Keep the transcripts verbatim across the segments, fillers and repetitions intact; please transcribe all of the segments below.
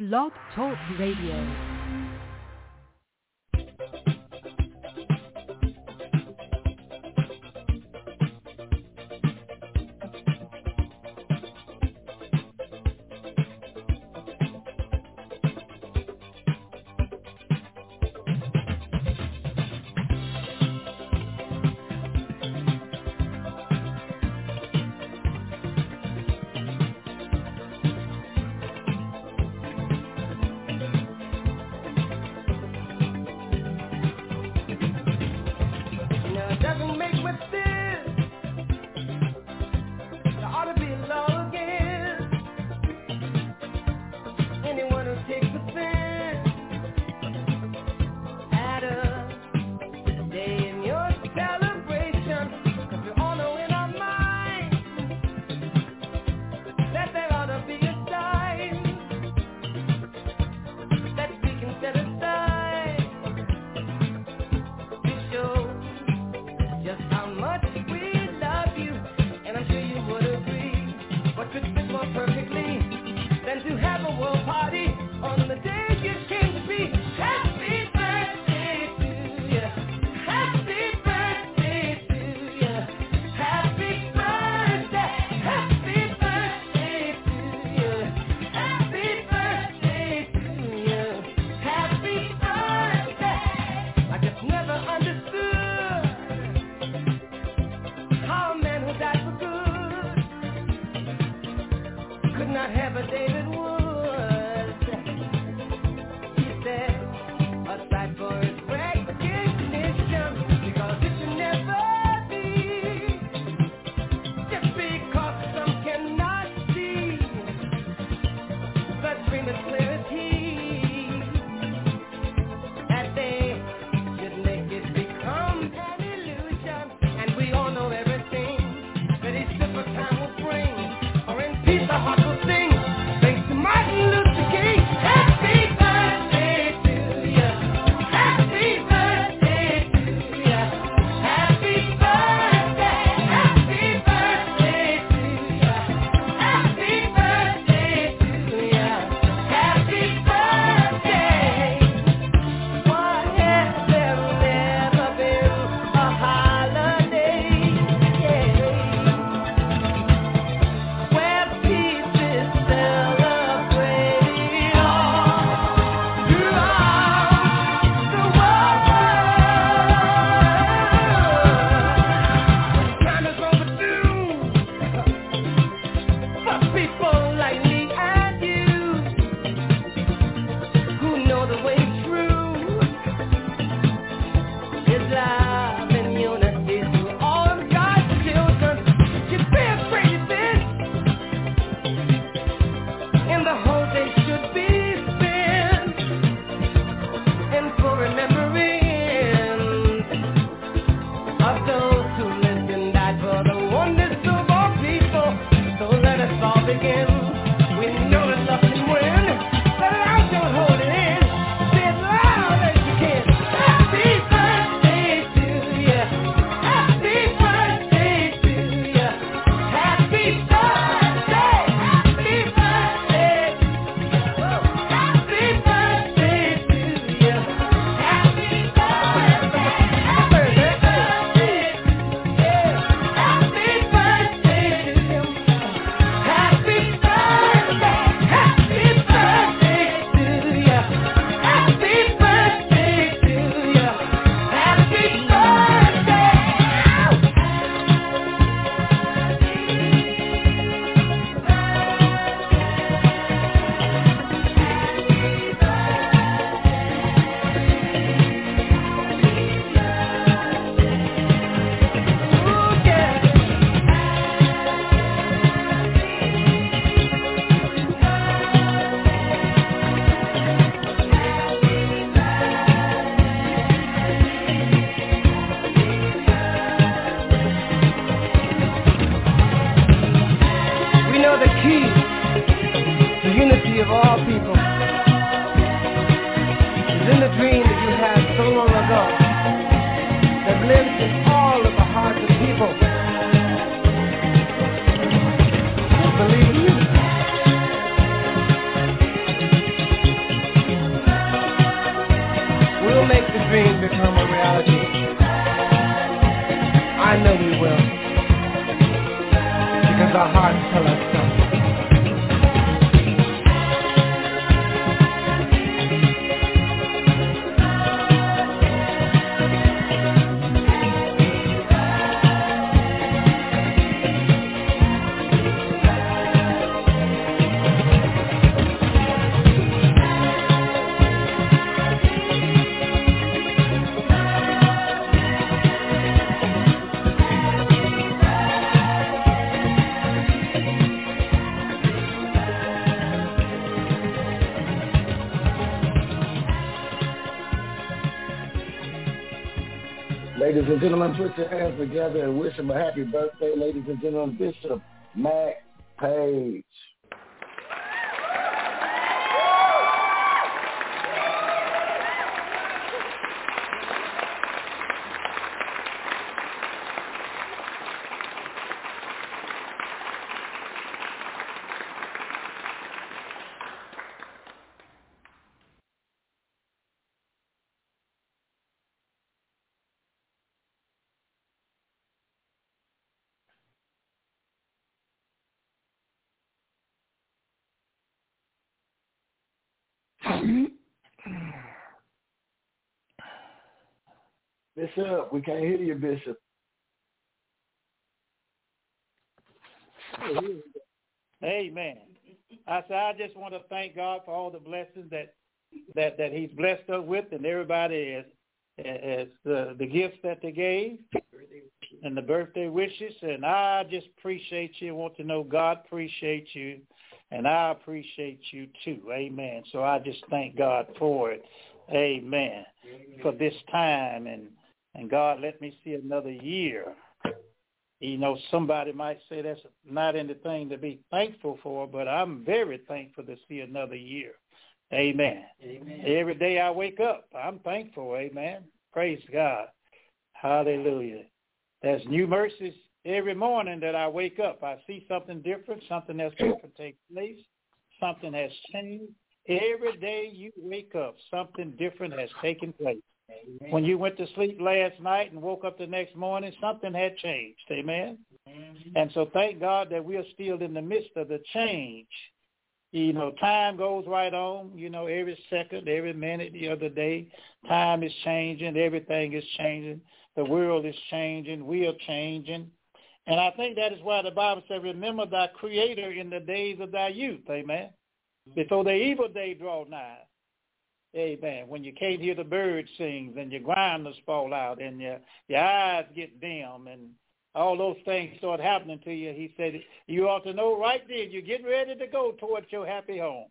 Blog Talk Radio. know we will. Because our hearts tell us so. Ladies and gentlemen, put your hands together and wish him a happy birthday, ladies and gentlemen, Bishop Mac Page. Bishop, we can't hear you, Bishop. Amen. I said, I just want to thank God for all the blessings that that, that he's blessed us with, and everybody as, as the, the gifts that they gave and the birthday wishes. And I just appreciate you. I want to know God appreciates you, and I appreciate you too. Amen. So I just thank God for it. Amen. For this time, and And God, let me see another year. You know, somebody might say that's not anything to be thankful for, but I'm very thankful to see another year. Amen. Amen. Every day I wake up, I'm thankful. Amen. Praise God. Hallelujah. There's new mercies every morning that I wake up. I see something different, something that's going to take place, something has changed. Every day you wake up, something different has taken place. Amen. When you went to sleep last night and woke up the next morning, something had changed. Amen. Mm-hmm. And so thank God that we are still in the midst of the change. You know, time goes right on, you know, every second, every minute, the other day. Time is changing. Everything is changing. The world is changing. We are changing. And I think that is why the Bible says, remember thy Creator in the days of thy youth. Amen. Mm-hmm. Before the evil day draw nigh. Amen. When you can't hear the birds sing, and your grinders fall out, and your, your eyes get dim, and all those things start happening to you, he said, you ought to know right then you're getting ready to go towards your happy home.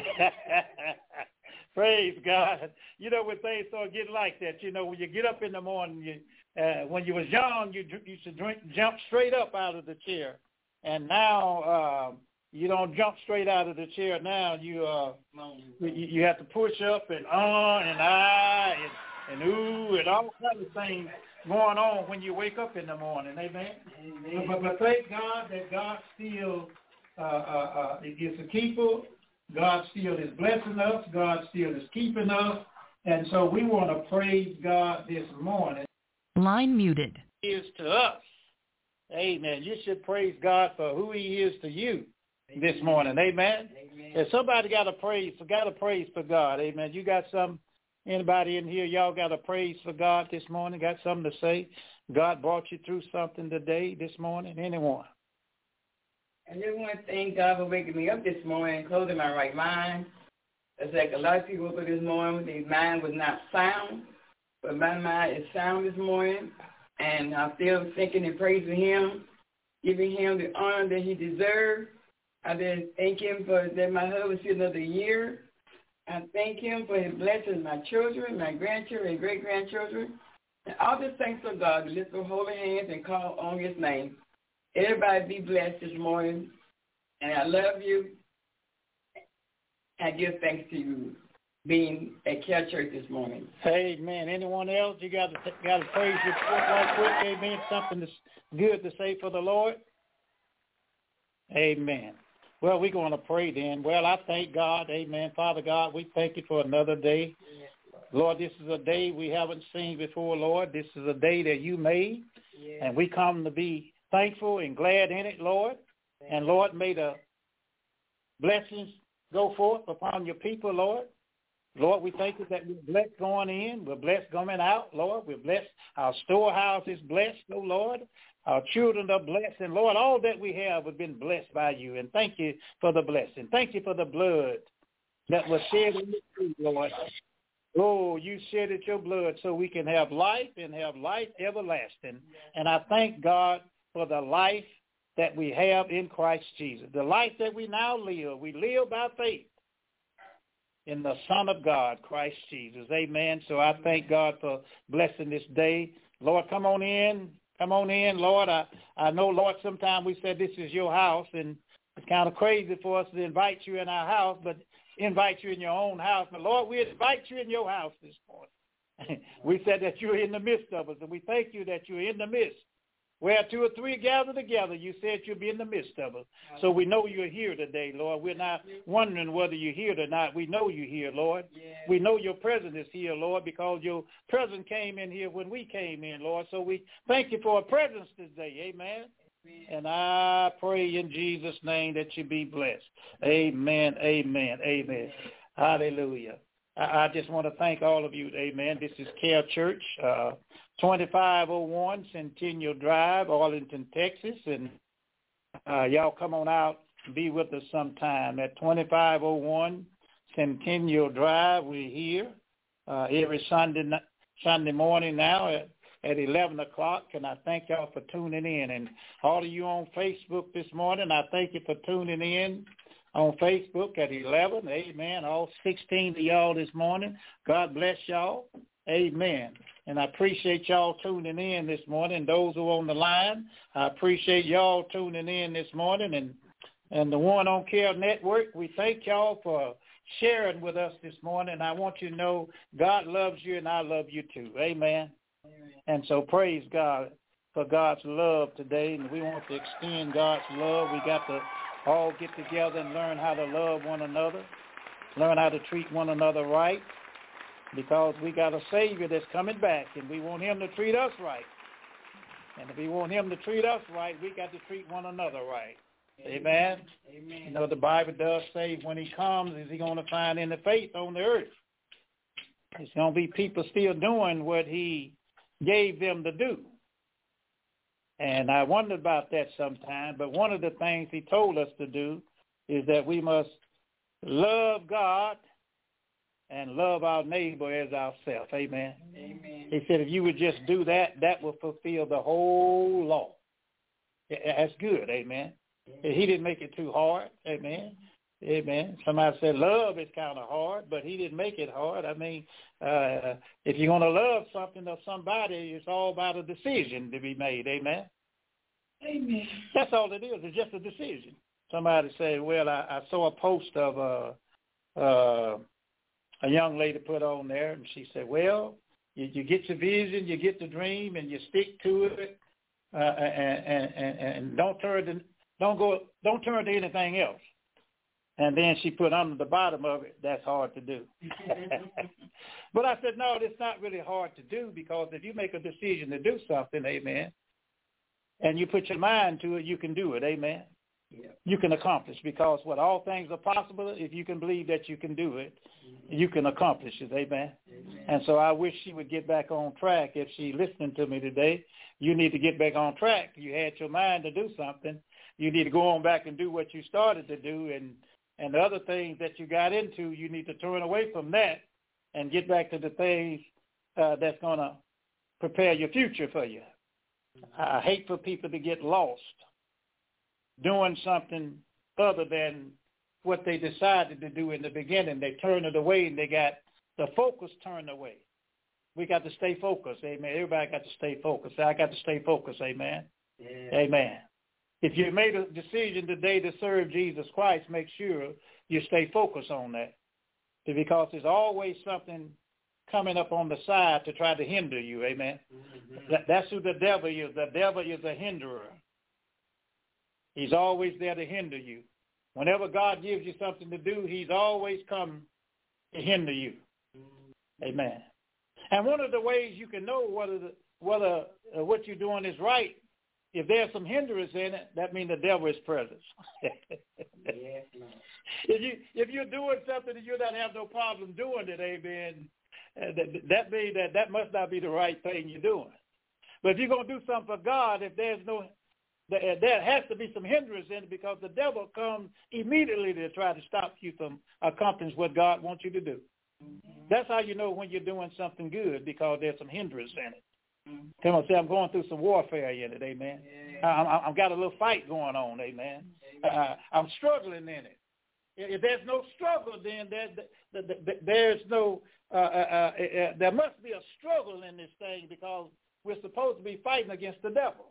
Praise God. You know, when things start getting like that, you know, when you get up in the morning, you, uh, when you was young, you used to drink, jump straight up out of the chair. And now, uh, you don't jump straight out of the chair now. You uh, you, you have to push up and on and ah and, and ooh and all kinds of things going on when you wake up in the morning. Amen. Amen. But, but thank God that God still uh, uh, uh, is a keeper. God still is blessing us. God still is keeping us. And so we want to praise God this morning. Line muted. He is to us. Amen. You should praise God for who he is to you. This morning, amen. Amen. If somebody got a praise, got a praise for God, amen. You got some, anybody in here, y'all got a praise for God this morning? Got something to say? God brought you through something today, this morning? Anyone? I just want to thank God for waking me up this morning, closing my right mind. It's like a lot of people woke up this morning, their mind was not sound, but my mind is sound this morning, and I'm still thinking and praising him, giving him the honor that he deserves. I just thank him for that my husband see another year. I thank him for his blessings, my children, my grandchildren, and great-grandchildren. And all the thanks of God to lift up holy hands and call on his name. Everybody be blessed this morning. And I love you. I give thanks to you being at Care Church this morning. Amen. Anyone else? You got to got to praise your foot right quick. Amen. Something that's good to say for the Lord. Amen. Well, we're going to pray then. Well, I thank God. Amen. Father God, we thank you for another day. Lord, this is a day we haven't seen before, Lord. This is a day that you made. Yes. And we come to be thankful and glad in it, Lord. Thank and, Lord, may the blessings go forth upon your people, Lord. Lord, we thank you that we're blessed going in. We're blessed coming out, Lord. We're blessed. Our storehouse is blessed, oh, Lord. Our children are blessed. And, Lord, all that we have has been blessed by you. And thank you for the blessing. Thank you for the blood that was shed in the tree, Lord. Oh, you shed it your blood so we can have life and have life everlasting. And I thank God for the life that we have in Christ Jesus. The life that we now live, we live by faith in the Son of God, Christ Jesus. Amen. So I thank God for blessing this day. Lord, come on in. Come on in, Lord. I, I know, Lord, sometimes we said this is your house, and it's kind of crazy for us to invite you in our house, but invite you in your own house. But, Lord, we invite you in your house this morning. We said that you're in the midst of us, and we thank you that you're in the midst. Where two or three gather together, you said you'll be in the midst of us. So we know you're here today, Lord. We're not wondering whether you're here or not. We know you're here, Lord. We know your presence is here, Lord, because your presence came in here when we came in, Lord. So we thank you for a presence today. Amen. And I pray in Jesus' name that you be blessed. Amen, amen, amen. Hallelujah. I, I just want to thank all of you. Amen. This is Care Church, uh, twenty-five oh one Centennial Drive, Arlington, Texas. And uh, y'all come on out and be with us sometime at twenty-five oh one Centennial Drive. We're here uh, every Sunday Sunday morning now at, at eleven o'clock. And I thank y'all for tuning in. And all of you on Facebook this morning, I thank you for tuning in on Facebook at eleven. Amen. All sixteen of y'all this morning. God bless y'all. Amen. And I appreciate y'all tuning in this morning. Those who are on the line, I appreciate y'all tuning in this morning. And, and the One on Care Network, we thank y'all for sharing with us this morning. I want you to know God loves you and I love you too. Amen. Amen. And so praise God for God's love today. And we want to extend God's love. We got to all get together and learn how to love one another, learn how to treat one another right, because we got a Savior that's coming back, and we want him to treat us right. And if we want him to treat us right, we got to treat one another right. Amen. Amen. You know, the Bible does say when he comes, is he going to find any faith on the earth? It's going to be people still doing what he gave them to do. And I wonder about that sometime, but one of the things he told us to do is that we must love God and love our neighbor as ourselves. Amen. Amen. He said if you would just do that, that will fulfill the whole law. That's good. Amen. Amen. He didn't make it too hard. Amen. Amen. Somebody said love is kind of hard, but he didn't make it hard. I mean, uh, if you're going to love something or somebody, it's all about a decision to be made. Amen. Amen. That's all it is. It's just a decision. Somebody said, well, I, I saw a post of uh, uh, a young lady put on there, and she said, well, you, you get your vision, you get the dream, and you stick to it, uh, and, and, and don't turn to, don't go, don't turn to anything else. And then she put under the bottom of it, that's hard to do. But I said, no, it's not really hard to do, because if you make a decision to do something, amen, and you put your mind to it, you can do it, amen. Yeah. You can accomplish, because what all things are possible if you can believe that you can do it, mm-hmm. you can accomplish it, amen? Amen. And so I wish she would get back on track. If she listening to me today, you need to get back on track. You had your mind to do something. You need to go on back and do what you started to do, and And the other things that you got into, you need to turn away from that and get back to the things uh, that's going to prepare your future for you. I hate for people to get lost doing something other than what they decided to do in the beginning. They turned it away, and they got the focus turned away. We got to stay focused, amen. Everybody got to stay focused. I got to stay focused, amen. Yeah. Amen. If you made a decision today to serve Jesus Christ, make sure you stay focused on that, because there's always something coming up on the side to try to hinder you, amen. Mm-hmm. That, that's who the devil is. The devil is a hinderer. He's always there to hinder you. Whenever God gives you something to do, he's always come to hinder you, mm-hmm. amen. And one of the ways you can know whether the, whether uh, what you're doing is right, if there's some hindrance in it, that means the devil is present. Yes, Lord. If you if you're doing something and you don't have no problem doing it, amen, uh, that, that means that that must not be the right thing you're doing. But if you're going to do something for God, if there's no, there, there has to be some hindrance in it, because the devil comes immediately to try to stop you from accomplishing what God wants you to do. Mm-hmm. That's how you know when you're doing something good, because there's some hindrance in it. Mm-hmm. Come on, say, I'm going through some warfare in it, amen. Yeah. I, I've got a little fight going on, amen. Uh, I'm struggling in it. If there's no struggle, then there, there, there, there's no, uh, uh, uh, uh, there must be a struggle in this thing, because we're supposed to be fighting against the devil.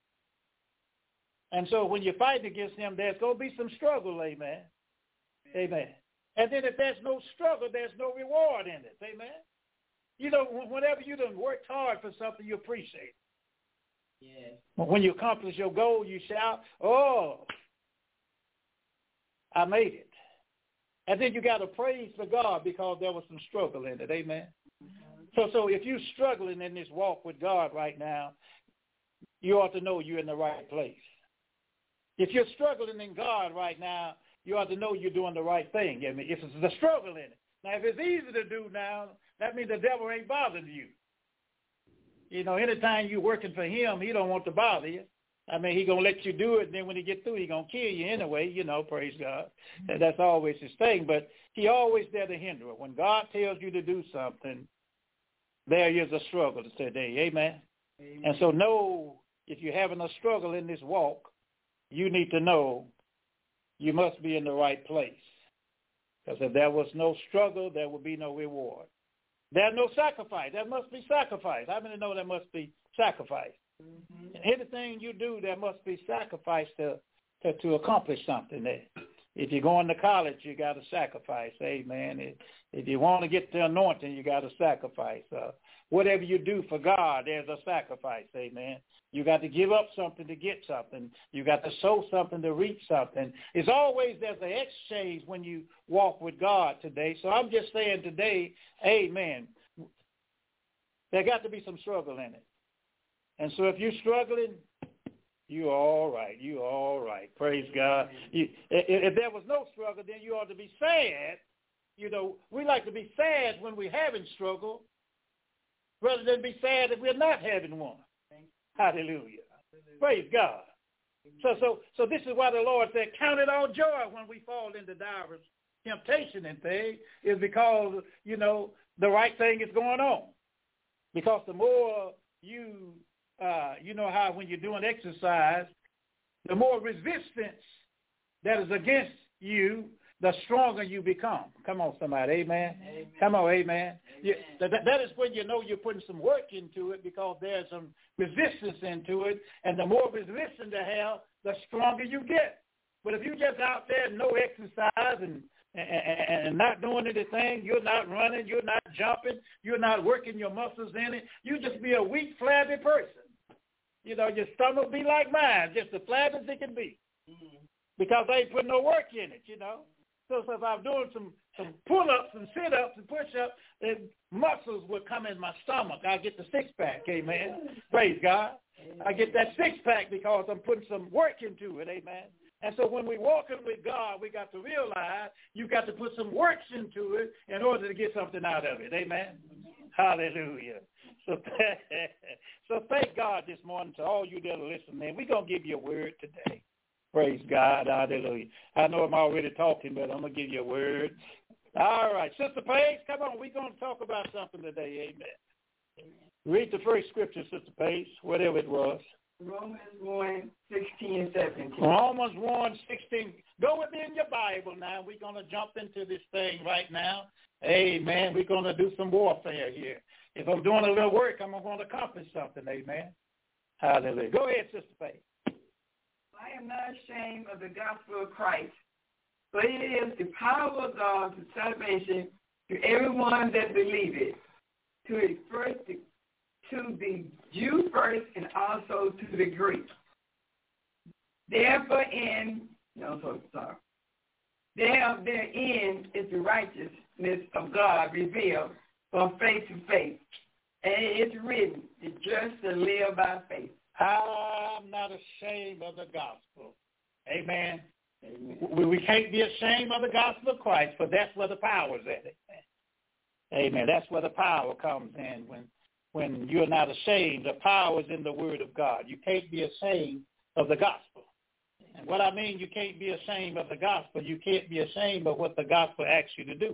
And so when you're fighting against him, there's going to be some struggle, amen. Amen. And then if there's no struggle, there's no reward in it, amen. You know, whenever you done worked hard for something, you appreciate it. Yes. When you accomplish your goal, you shout, oh, I made it. And then you got to praise for God, because there was some struggle in it, amen. Mm-hmm. So so if you're struggling in this walk with God right now, you ought to know you're in the right place. If you're struggling in God right now, you ought to know you're doing the right thing. I mean, if there's a struggle in it. Now, if it's easy to do now, that means the devil ain't bothered you. You know, anytime you're working for him, he don't want to bother you. I mean, he going to let you do it, and then when he get through, he going to kill you anyway, you know, praise God. And that's always his thing. But he always there to hinder it. When God tells you to do something, there is a struggle today, amen? Amen. And so know, if you're having a struggle in this walk, you need to know you must be in the right place. Because if there was no struggle, there would be no reward. There's no sacrifice. There must be sacrifice. How many know there must be sacrifice? Mm-hmm. And anything you do, there must be sacrifice to, to, to accomplish something there. If you're going to college, you got to sacrifice. Amen. If, if you want to get the anointing, you got to sacrifice. Uh, whatever you do for God, there's a sacrifice. Amen. You got to give up something to get something. You got to sow something to reach something. It's always there's an exchange when you walk with God today. So I'm just saying today, amen, there got to be some struggle in it. And so if you're struggling, you're all right. You're all right. Praise God. You, if, if there was no struggle, then you ought to be sad. You know, we like to be sad when we're having struggle rather than be sad if we're not having one. Hallelujah. Praise God. So so so this is why the Lord said, count it all joy when we fall into diverse temptation and things, is because, you know, the right thing is going on. Because the more you, uh, you know how when you're doing exercise, the more resistance that is against you, the stronger you become. Come on, somebody. Amen. Amen. Come on, amen. Amen. You, that, that is when you know you're putting some work into it, because there's some resistance into it. And the more resistance you have, the stronger you get. But if you're just out there, no exercise and, and, and not doing anything, you're not running, you're not jumping, you're not working your muscles in it, you just be a weak, flabby person. You know, your stomach be like mine, just as flabby as it can be. Mm-hmm. Because they ain't putting no work in it, you know. So, so if I'm doing some, some pull-ups and sit-ups and push-ups, then muscles will come in my stomach. I get the six-pack, amen. Praise God. I get that six-pack because I'm putting some work into it, amen. And so when we're walking with God, we got to realize you got to put some works into it in order to get something out of it, amen. Hallelujah. So, so thank God this morning to all you that are listening, man. We're going to give you a word today. Praise God. Hallelujah. I know I'm already talking, but I'm going to give you a word. All right. Sister Paige, come on. We're going to talk about something today. Amen. Read the first scripture, Sister Paige, whatever it was. Romans one, sixteen and seventeen. Romans one, sixteen. Go with me in your Bible now. We're going to jump into this thing right now. Amen. We're going to do some warfare here. If I'm doing a little work, I'm going to accomplish something. Amen. Hallelujah. Go ahead, Sister Paige. I am not ashamed of the gospel of Christ, but it is the power of God to salvation to everyone that believes, to the first, to the Jew first, and also to the Greek. Therefore, in no, so sorry. There, therein is the righteousness of God revealed from faith to faith, And it's written, the just to live by faith. I'm not ashamed of the gospel. Amen. Amen. We, we can't be ashamed of the gospel of Christ, but that's where the power is at. Amen. Amen. That's where the power comes in. When when you're not ashamed, the power is in the word of God. You can't be ashamed of the gospel. And what I mean, you can't be ashamed of the gospel. You can't be ashamed of what the gospel asks you to do.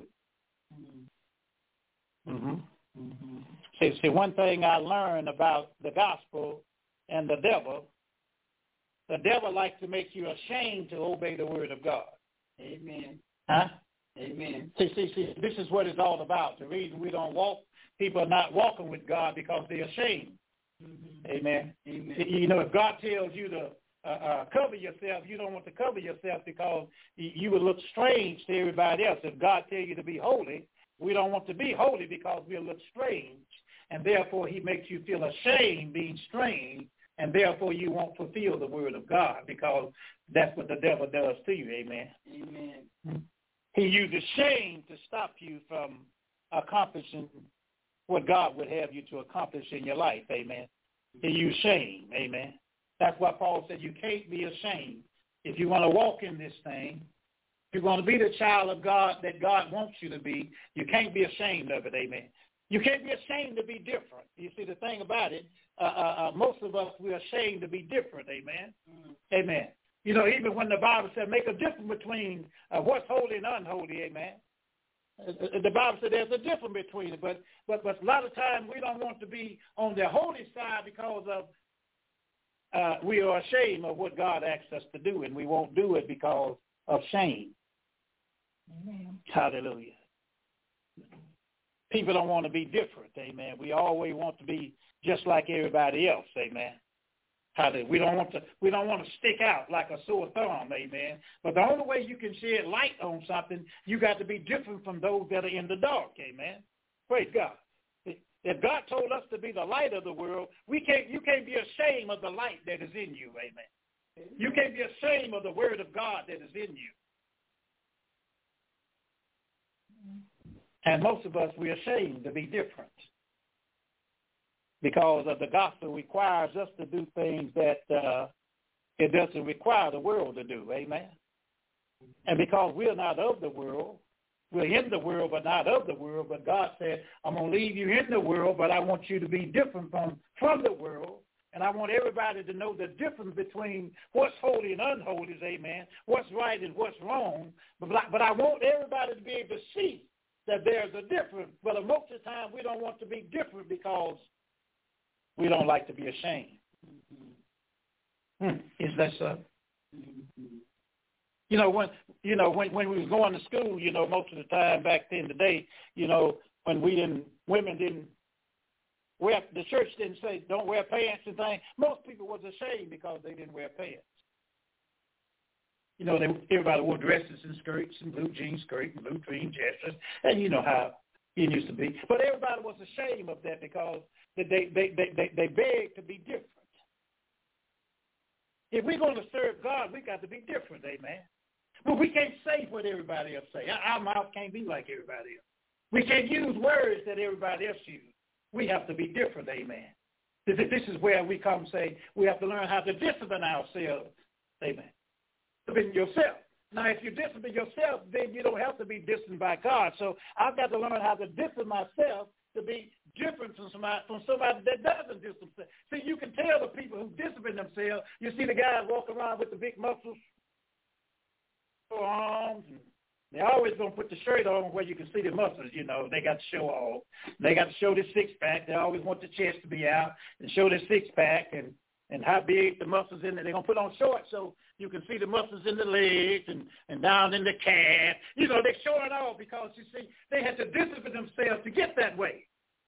Mm-hmm. Mm-hmm. See, see, one thing I learned about the gospel and the devil, the devil likes to make you ashamed to obey the word of God. Amen. Huh? Amen. See, see, see, this is what it's all about. The reason we don't walk, people are not walking with God because they're ashamed. Mm-hmm. Amen. Amen. You know, if God tells you to uh, uh, cover yourself, you don't want to cover yourself because you will look strange to everybody else. If God tells you to be holy, we don't want to be holy because we'll look strange. And therefore, he makes you feel ashamed being strange, and therefore you won't fulfill the word of God because that's what the devil does to you. Amen. Amen. He uses shame to stop you from accomplishing what God would have you to accomplish in your life. Amen. He uses shame. Amen. That's why Paul said you can't be ashamed. If you want to walk in this thing, if you're going to be the child of God that God wants you to be, you can't be ashamed of it. Amen. You can't be ashamed to be different. You see, the thing about it, uh, uh, uh, most of us, we're ashamed to be different. Amen. Mm-hmm. Amen. You know, even when the Bible said make a difference between uh, what's holy and unholy, amen. Uh, the Bible said there's a difference between it, but, but but a lot of times we don't want to be on the holy side because of uh, we are ashamed of what God asks us to do, and we won't do it because of shame. Amen. Hallelujah. People don't want to be different, amen. We always want to be just like everybody else, amen. Hallelujah. We don't want to we don't want to stick out like a sore thumb, amen. But the only way you can shed light on something, you got to be different from those that are in the dark, amen. Praise God. If God told us to be the light of the world, we can't you can't be ashamed of the light that is in you, amen. You can't be ashamed of the word of God that is in you. And most of us, we're ashamed to be different because of the gospel requires us to do things that uh, it doesn't require the world to do. Amen. And because we're not of the world, we're in the world but not of the world. But God said, I'm going to leave you in the world, but I want you to be different from, from the world. And I want everybody to know the difference between what's holy and unholy, amen, what's right and what's wrong. But, but I want everybody to be able to see that there's a difference. But most of the time we don't want to be different because we don't like to be ashamed. Mm-hmm. Hmm. Is that so? Mm-hmm. You know, when you know, when, when we was going to school, you know, most of the time back then today, you know, when we didn't women didn't wear the church didn't say don't wear pants and things, most people was ashamed because they didn't wear pants. You know, they, everybody wore dresses and skirts and blue jean skirts and blue jean dresses, and you know how it used to be. But everybody was ashamed of that because they they they they, they begged to be different. If we're going to serve God, we got to be different, amen. But we can't say what everybody else say. Our mouth can't be like everybody else. We can't use words that everybody else uses. We have to be different, amen. This is where we come and say we have to learn how to discipline ourselves, amen. Discipline yourself. Now, if you discipline yourself, then you don't have to be disciplined by God. So I've got to learn how to discipline myself to be different from somebody, from somebody that doesn't discipline themselves. See, you can tell the people who discipline themselves. You see the guys walk around with the big muscles, arms, and they're always going to put the shirt on where you can see the muscles, you know. They got to show off. They got to show their six-pack. They always want the chest to be out and show their six-pack and, and how big the muscles in there. They're going to put on shorts so you can see the muscles in the legs and, and down in the calf. You know, they're showing off because, you see, they had to discipline themselves to get that way.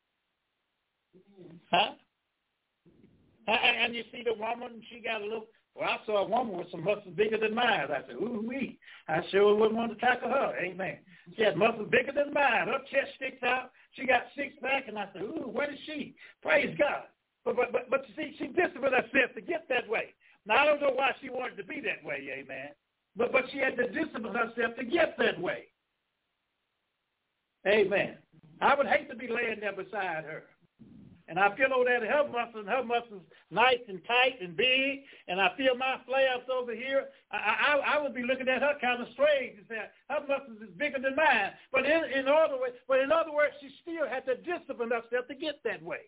Huh? And you see the woman, she got a little, well, I saw a woman with some muscles bigger than mine. I said, ooh-wee. I sure wouldn't want to tackle her. Amen. She had muscles bigger than mine. Her chest sticks out. She got six-pack, and I said, ooh, what is she? Praise God. But, but, but, but you see, she disciplined herself to get that way. Now, I don't know why she wanted to be that way, amen. But, but she had to discipline herself to get that way. Amen. I would hate to be laying there beside her. and I feel over there that her muscles, her muscles nice and tight and big, and I feel my flaps over here, I, I, I would be looking at her kind of strange and say, her muscles is bigger than mine. But in, in other words, but in other words, she still had to discipline herself to get that way.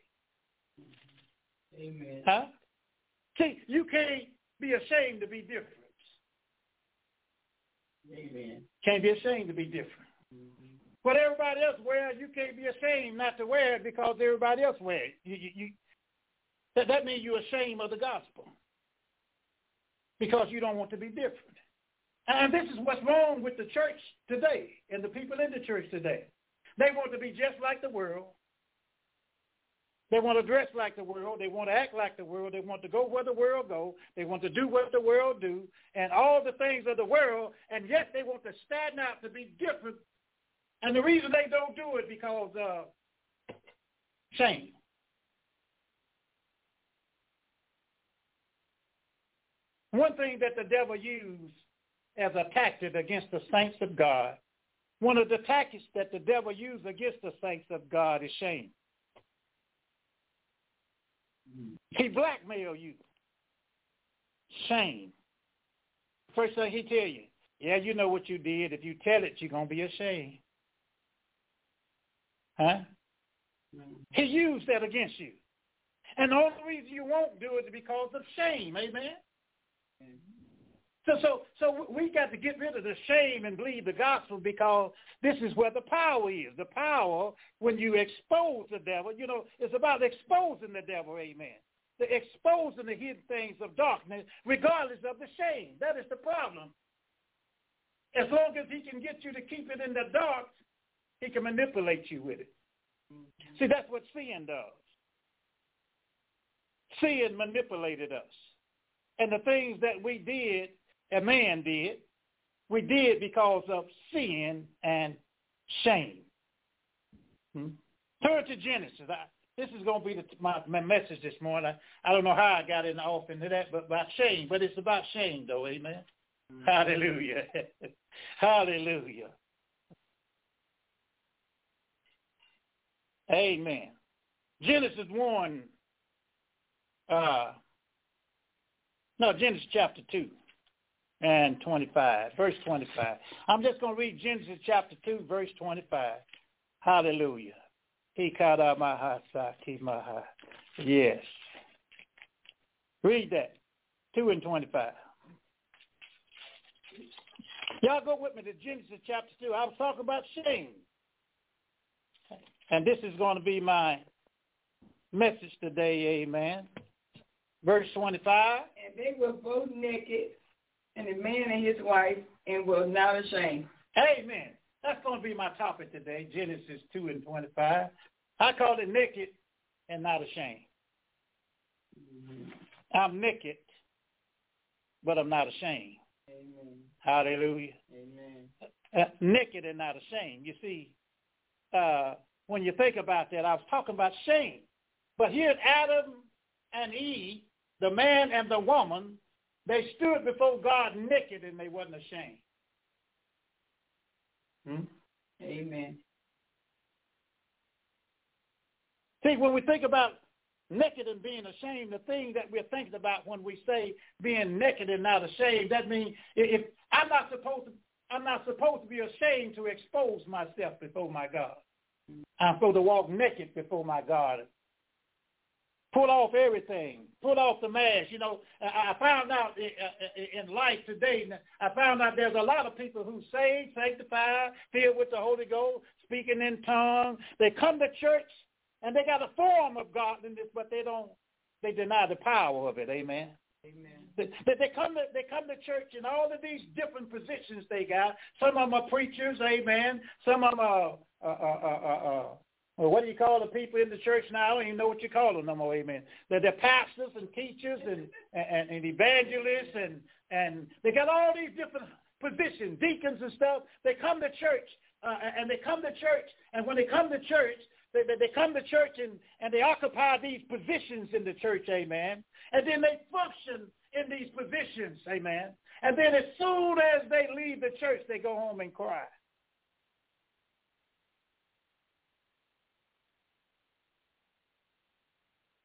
Amen. Huh? See, you can't be ashamed to be different. Amen. Can't be ashamed to be different. Mm-hmm. What everybody else wears, you can't be ashamed not to wear it because everybody else wears it. You, you, you, that, that means you're ashamed of the gospel because you don't want to be different. And this is what's wrong with the church today and the people in the church today. They want to be just like the world. They want to dress like the world. They want to act like the world. They want to go where the world goes. They want to do what the world do and all the things of the world, and yet they want to stand out to be different. And the reason they don't do it because uh, shame. One thing that the devil used as a tactic against the saints of God, one of the tactics that the devil used against the saints of God is shame. He blackmail you. Shame. First thing he tell you, yeah, you know what you did. If you tell it, you're going to be ashamed. Huh? He used that against you. And the only reason you won't do it is because of shame. Amen? So, so, so we got to get rid of the shame and believe the gospel because this is where the power is. The power, when you expose the devil, you know, it's about exposing the devil, amen. The exposing the hidden things of darkness, regardless of the shame. That is the problem. As long as he can get you to keep it in the dark, he can manipulate you with it. See, that's what sin does. Sin manipulated us. And the things that we did, a man did, we did because of sin and shame. Hmm? Turn to Genesis. I, this is going to be the, my, my message this morning. I, I don't know how I got in off into that, but about shame. But it's about shame, though, amen? Mm-hmm. Hallelujah. Hallelujah. Amen. Genesis one, uh, no, Genesis chapter two. And twenty-five, verse twenty-five. I'm just going to read Genesis chapter two, verse twenty-five. Hallelujah. Yes. Read that. two and twenty-five. Y'all go with me to Genesis chapter two. I was talking about shame. And this is going to be my message today, amen. Verse twenty-five. And they were both naked, and the man and his wife, and was not ashamed. Amen. That's going to be my topic today, Genesis two and twenty-five. I call it naked and not ashamed. Mm-hmm. I'm naked, but I'm not ashamed. Amen. Hallelujah. Amen. Uh, naked and not ashamed. You see, uh, when you think about that, I was talking about shame. But here Adam and Eve, the man and the woman, they stood before God naked and they wasn't ashamed. Hmm? Amen. See, when we think about naked and being ashamed, the thing that we're thinking about when we say being naked and not ashamed, that means if I'm not supposed to, I'm not supposed to be ashamed to expose myself before my God. I'm supposed to walk naked before my God. Pull off everything. Pull off the mask. You know, I found out in life today, I found out there's a lot of people who saved, sanctified, filled with the Holy Ghost, speaking in tongues. They come to church and they got a form of godliness, but they don't, they deny the power of it. Amen. Amen. They, they come to they come to church in all of these different positions they got. Some of them are preachers, amen. Some of them are, uh, uh, uh, uh, uh, well, what do you call the people in the church now? I don't even know what you call them no more, amen. They're, they're pastors and teachers and, and, and evangelists, and, and they got all these different positions, deacons and stuff. They come to church, uh, and they come to church, and when they come to church, They, they come to church and, and they occupy these positions in the church, amen. And then they function in these positions, amen. And then as soon as they leave the church, they go home and cry.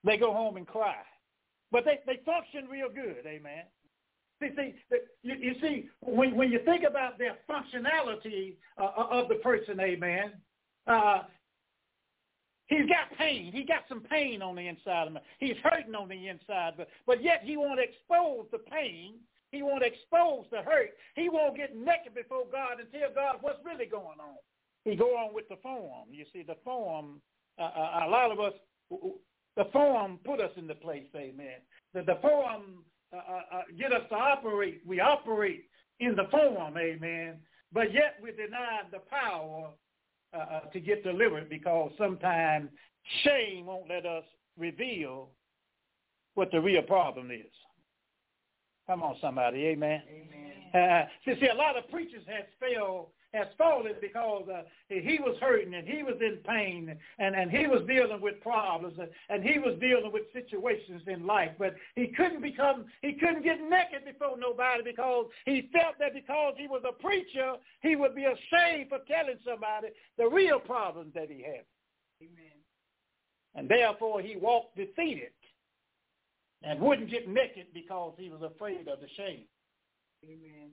they go home and cry. But they, they function real good, amen. See, see you, you see, when, when you think about their functionality uh, of the person, amen, uh, he's got pain. He got some pain on the inside of him. He's hurting on the inside, but, but yet he won't expose the pain. He won't expose the hurt. He won't get naked before God and tell God what's really going on. He go on with the form. You see, the form, uh, a lot of us, the form put us in the place, amen. The, the form uh, uh, get us to operate. We operate in the form, amen, but yet we deny the power uh, uh, to get delivered because sometimes shame won't let us reveal what the real problem is. Come on, somebody, amen. Amen. Uh, see, see, a lot of preachers has failed, has fallen because uh, he was hurting and he was in pain and, and he was dealing with problems and, and he was dealing with situations in life, but he couldn't become, he couldn't get naked before nobody because he felt that because he was a preacher, he would be ashamed for telling somebody the real problems that he had. Amen. And therefore he walked defeated and wouldn't get naked because he was afraid of the shame. Amen.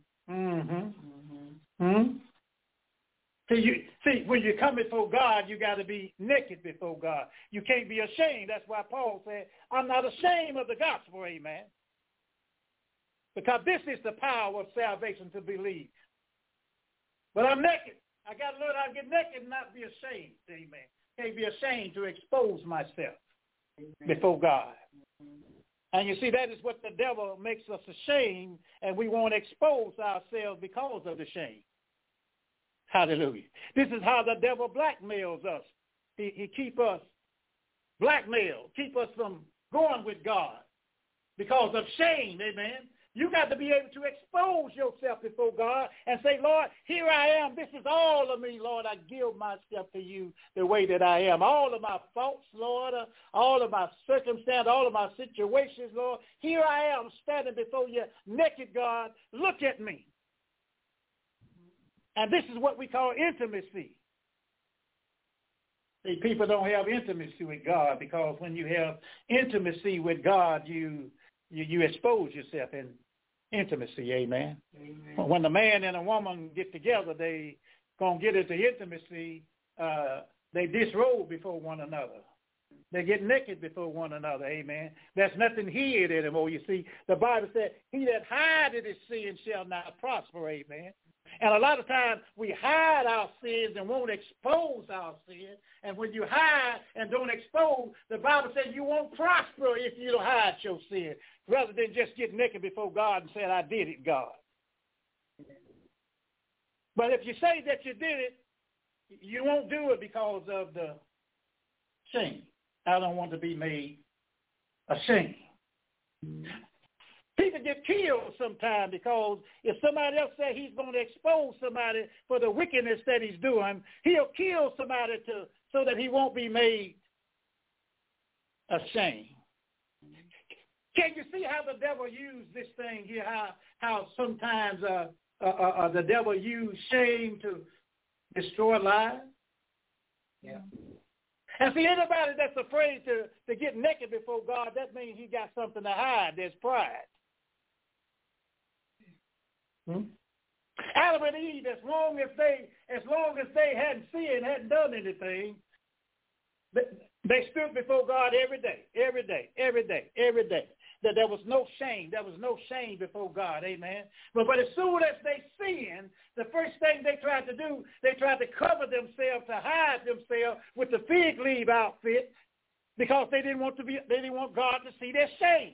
Mm-hmm. Mm-hmm. Mm-hmm. See, you, see, when you come before God, you got to be naked before God. You can't be ashamed. That's why Paul said, I'm not ashamed of the gospel, amen. Because this is the power of salvation to believe. But I'm naked. I got to learn how to get naked and not be ashamed, amen. Can't be ashamed to expose myself amen. Before God. Mm-hmm. And you see, that is what the devil makes us ashamed, and we won't expose ourselves because of the shame. Hallelujah. This is how the devil blackmails us. He, he keep us blackmailed, keep us from going with God because of shame, amen. You got to be able to expose yourself before God and say, Lord, here I am. This is all of me, Lord. I give myself to you the way that I am. All of my faults, Lord, uh, all of my circumstances, all of my situations, Lord. Here I am standing before you, naked, God. Look at me. And this is what we call intimacy. See, people don't have intimacy with God because when you have intimacy with God, you You, you expose yourself in intimacy, amen. Amen. When the man and a woman get together, they going to get into intimacy. Uh, they disrobe before one another. They get naked before one another, amen. There's nothing hid anymore. You see, the Bible said, he that hideth his sin shall not prosper, amen. And a lot of times we hide our sins and won't expose our sin. And when you hide and don't expose, the Bible says you won't prosper if you don't hide your sin, rather than just get naked before God and say, I did it, God. But if you say that you did it, you won't do it because of the shame. I don't want to be made ashamed. People get killed sometimes because if somebody else says he's going to expose somebody for the wickedness that he's doing, he'll kill somebody to so that he won't be made ashamed. Can you see how the devil used this thing here, how, how sometimes uh, uh, uh, the devil used shame to destroy lives? Yeah. And see, anybody that's afraid to, to get naked before God, that means he got something to hide. There's pride. Hmm? Adam and Eve, as long as they, as long as they hadn't sinned, hadn't done anything, they, they stood before God every day, every day, every day, every day. That there was no shame. There was no shame before God, amen. But, but as soon as they sinned, the first thing they tried to do, they tried to cover themselves, to hide themselves with the fig leaf outfit, because they didn't want to be, they didn't want God to see their shame.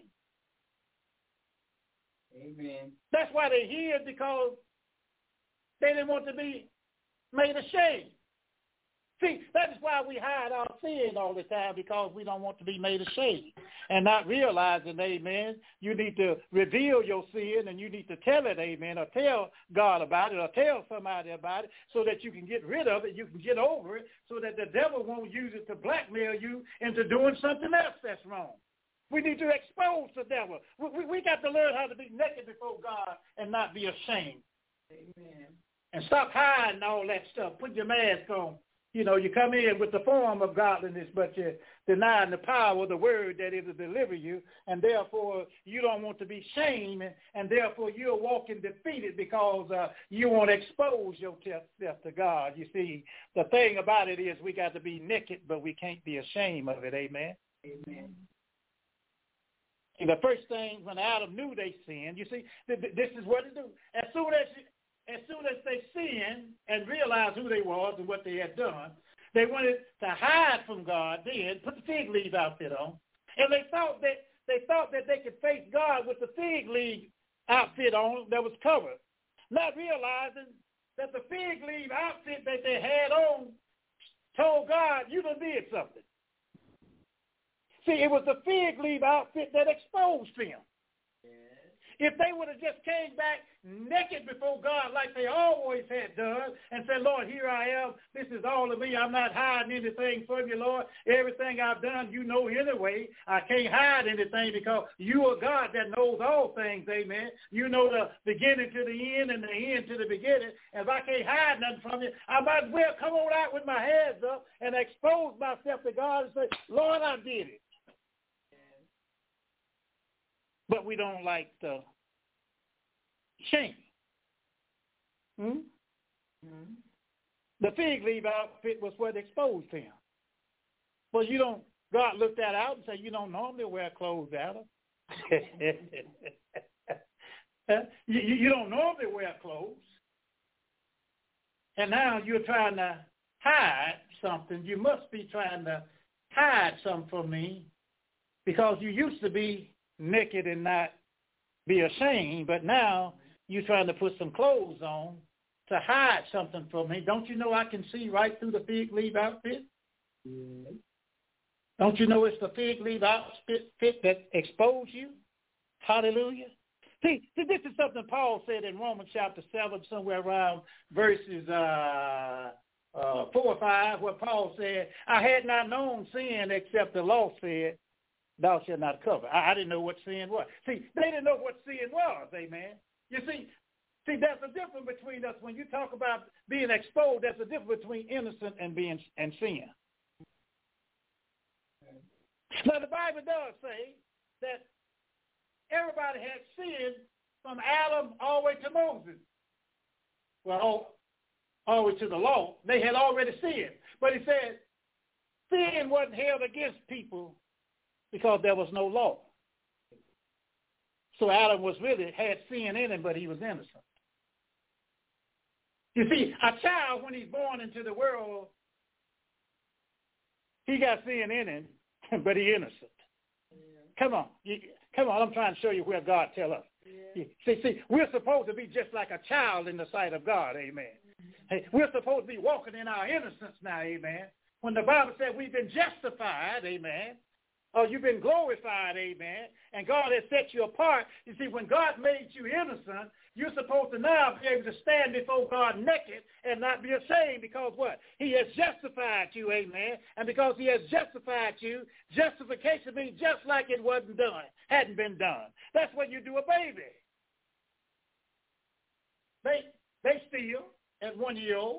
Amen. That's why they hid, because they didn't want to be made ashamed. See, that is why we hide our sin all the time, because we don't want to be made ashamed and not realizing, amen, you need to reveal your sin and you need to tell it, amen, or tell God about it or tell somebody about it so that you can get rid of it, you can get over it, so that the devil won't use it to blackmail you into doing something else that's wrong. We need to expose the devil. We, we, we got to learn how to be naked before God and not be ashamed. Amen. And stop hiding all that stuff. Put your mask on. You know, you come in with the form of godliness, but you're denying the power of the word that it will deliver you, and therefore you don't want to be shamed, and therefore you're walking defeated because uh, you want to expose yourself to God. You see, the thing about it is we got to be naked, but we can't be ashamed of it. Amen. Amen. And the first thing when Adam knew they sinned, you see, th- th- this is what it do. As soon as As soon as they sinned and realized who they was and what they had done, they wanted to hide from God then, put the fig leaf outfit on, and they thought that they thought that they could face God with the fig leaf outfit on that was covered, not realizing that the fig leaf outfit that they had on told God, you done did something. See, it was the fig leaf outfit that exposed them. If they would have just came back naked before God like they always had done and said, Lord, here I am. This is all of me. I'm not hiding anything from you, Lord. Everything I've done, you know anyway. I can't hide anything because you are God that knows all things, amen. You know the beginning to the end and the end to the beginning. And if I can't hide nothing from you, I might as well come on out with my hands up and expose myself to God and say, Lord, I did it. But we don't like the shame. Hmm? Mm-hmm. The fig leaf outfit was what exposed him. Well, you don't, God looked that out and said, you don't normally wear clothes, Adam. you, you don't normally wear clothes. And now you're trying to hide something. You must be trying to hide something from me because you used to be naked and not be ashamed, but now you're trying to put some clothes on to hide something from me. Don't you know I can see right through the fig leaf outfit? Mm-hmm. Don't you know it's the fig leaf outfit that exposed you? Hallelujah. See, see, this is something Paul said in Romans chapter seven, somewhere around verses uh, uh, four or five, where Paul said, I had not known sin except the law said, thou shalt not cover. I, I didn't know what sin was. See, they didn't know what sin was, amen. You see, see, there's a difference between us. When you talk about being exposed, there's a difference between innocent and being and sin. Now, the Bible does say that everybody had sinned from Adam all the way to Moses. Well, all, all the way to the law. They had already sinned. But he said sin wasn't held against people because there was no law. So Adam was really, had sin in him, but he was innocent. You see, a child, when he's born into the world, he got sin in him, but he's innocent. Yeah. Come on. You, come on, I'm trying to show you where God tells us. Yeah. See, see, we're supposed to be just like a child in the sight of God, amen. Mm-hmm. Hey, we're supposed to be walking in our innocence now, amen. When the Bible said we've been justified, amen. Oh, you've been glorified, amen, and God has set you apart. You see, when God made you innocent, you're supposed to now be able to stand before God naked and not be ashamed because what? He has justified you, amen, and because he has justified you, justification means just like it wasn't done, hadn't been done. That's what you do a baby. They, they steal at one year old.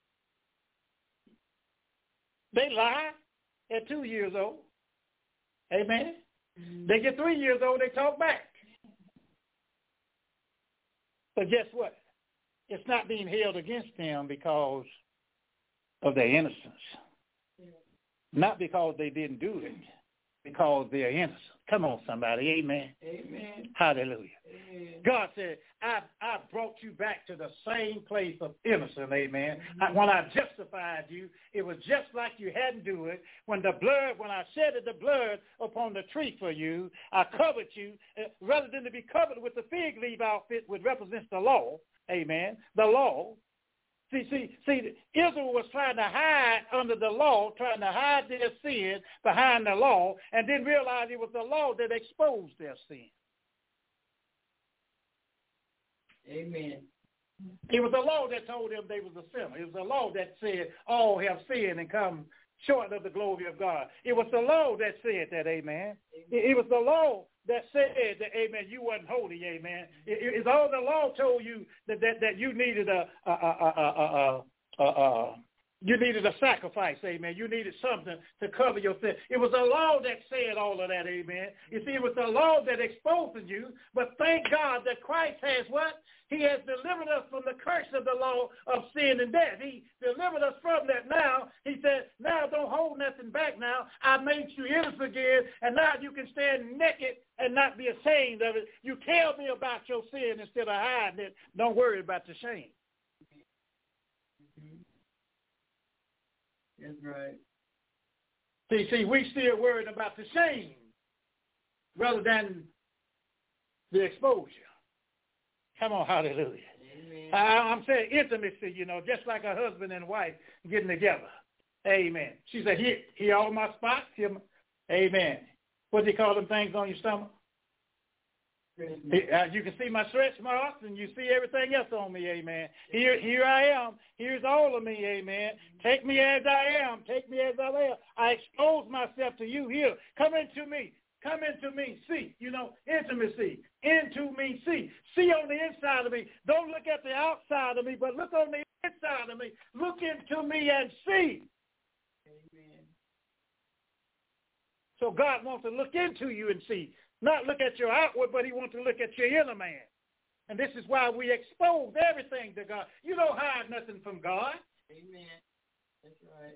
They lie at two years old. Amen. Mm-hmm. They get three years old, they talk back. But guess what? It's not being held against them because of their innocence. Yeah. Not because they didn't do it, because they're innocent. Come on, somebody. Amen. Amen. Hallelujah. Amen. God said, I I brought you back to the same place of innocence, amen. Mm-hmm. I, when I justified you, it was just like you hadn't do it. When the blood, when I shedded the blood upon the tree for you, I covered you, uh, rather than to be covered with the fig leaf outfit, which represents the law, amen, the law. See, see, see, Israel was trying to hide under the law, trying to hide their sin behind the law, and didn't realize it was the law that exposed their sin. Amen. It was the law that told them they was a sinner. It was the law that said all have sinned and come short of the glory of God. It was the law that said that, amen. It, it was the law that said that, amen, you wasn't holy, amen. It, it, it's all the law told you that, that, that you needed a, a, a, a, a, a, a, You needed a sacrifice, amen. You needed something to cover your sin. It was the law that said all of that, amen. You see, it was the law that exposed you, but thank God that Christ has what? He has delivered us from the curse of the law of sin and death. He delivered us from that now. He said, now don't hold nothing back now. I made you innocent again, and now you can stand naked and not be ashamed of it. You tell me about your sin instead of hiding it. Don't worry about the shame. That's right. See, see, we still worried about the shame rather than the exposure. Come on, hallelujah. I, I'm saying intimacy, you know, just like a husband and wife getting together. Amen. She said, here, here all my spots. Here my, amen. What do you call them things on your stomach? Uh, you can see my stretch marks, and you see everything else on me, amen. Here here I am. Here's all of me, amen. Take me as I am. Take me as I am. I expose myself to you here. Come into me. Come into me. See, you know, intimacy. Into me, see. See on the inside of me. Don't look at the outside of me, but look on the inside of me. Look into me and see. Amen. So God wants to look into you and see. Not look at your outward, but he wants to look at your inner man. And this is why we expose everything to God. You don't hide nothing from God. Amen. That's right.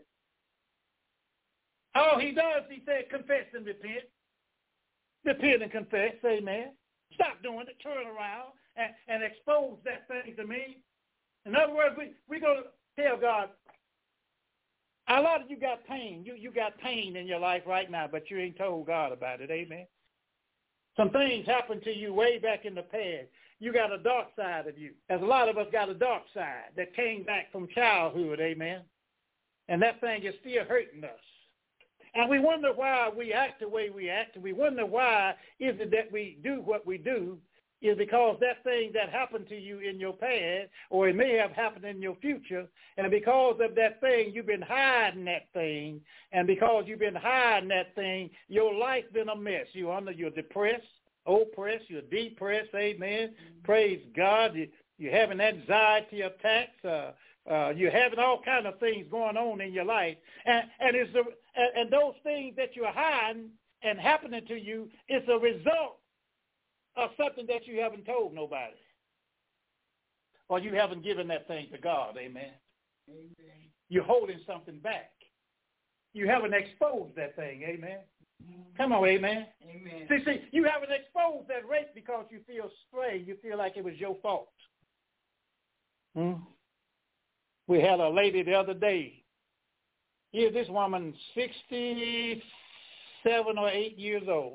All he does, he said, confess and repent. Repent and confess, amen. Stop doing it, turn around, and, and expose that thing to me. In other words, we, we're going to tell God, a lot of you got pain. You, you got pain in your life right now, but you ain't told God about it, amen. Some things happened to you way back in the past. You got a dark side of you. As a lot of us got a dark side that came back from childhood, amen. And that thing is still hurting us. And we wonder why we act the way we act. And we wonder why is it that we do what we do is because that thing that happened to you in your past, or it may have happened in your future, and because of that thing, you've been hiding that thing, and because you've been hiding that thing, your life's been a mess. You're under, you're depressed, oppressed, you're depressed, amen. Mm-hmm. Praise God. You, you're having anxiety attacks. Uh, uh, you're having all kinds of things going on in your life, and and it's a, and, and those things that you're hiding and happening to you, it's a result of something that you haven't told nobody. Or you haven't given that thing to God, amen. Amen. You're holding something back. You haven't exposed that thing, amen. Mm-hmm. Come on, amen. Amen. See, see, you haven't exposed that rape because you feel stray. You feel like it was your fault. Hmm? We had a lady the other day. Here's this woman, sixty-seven or eight years old.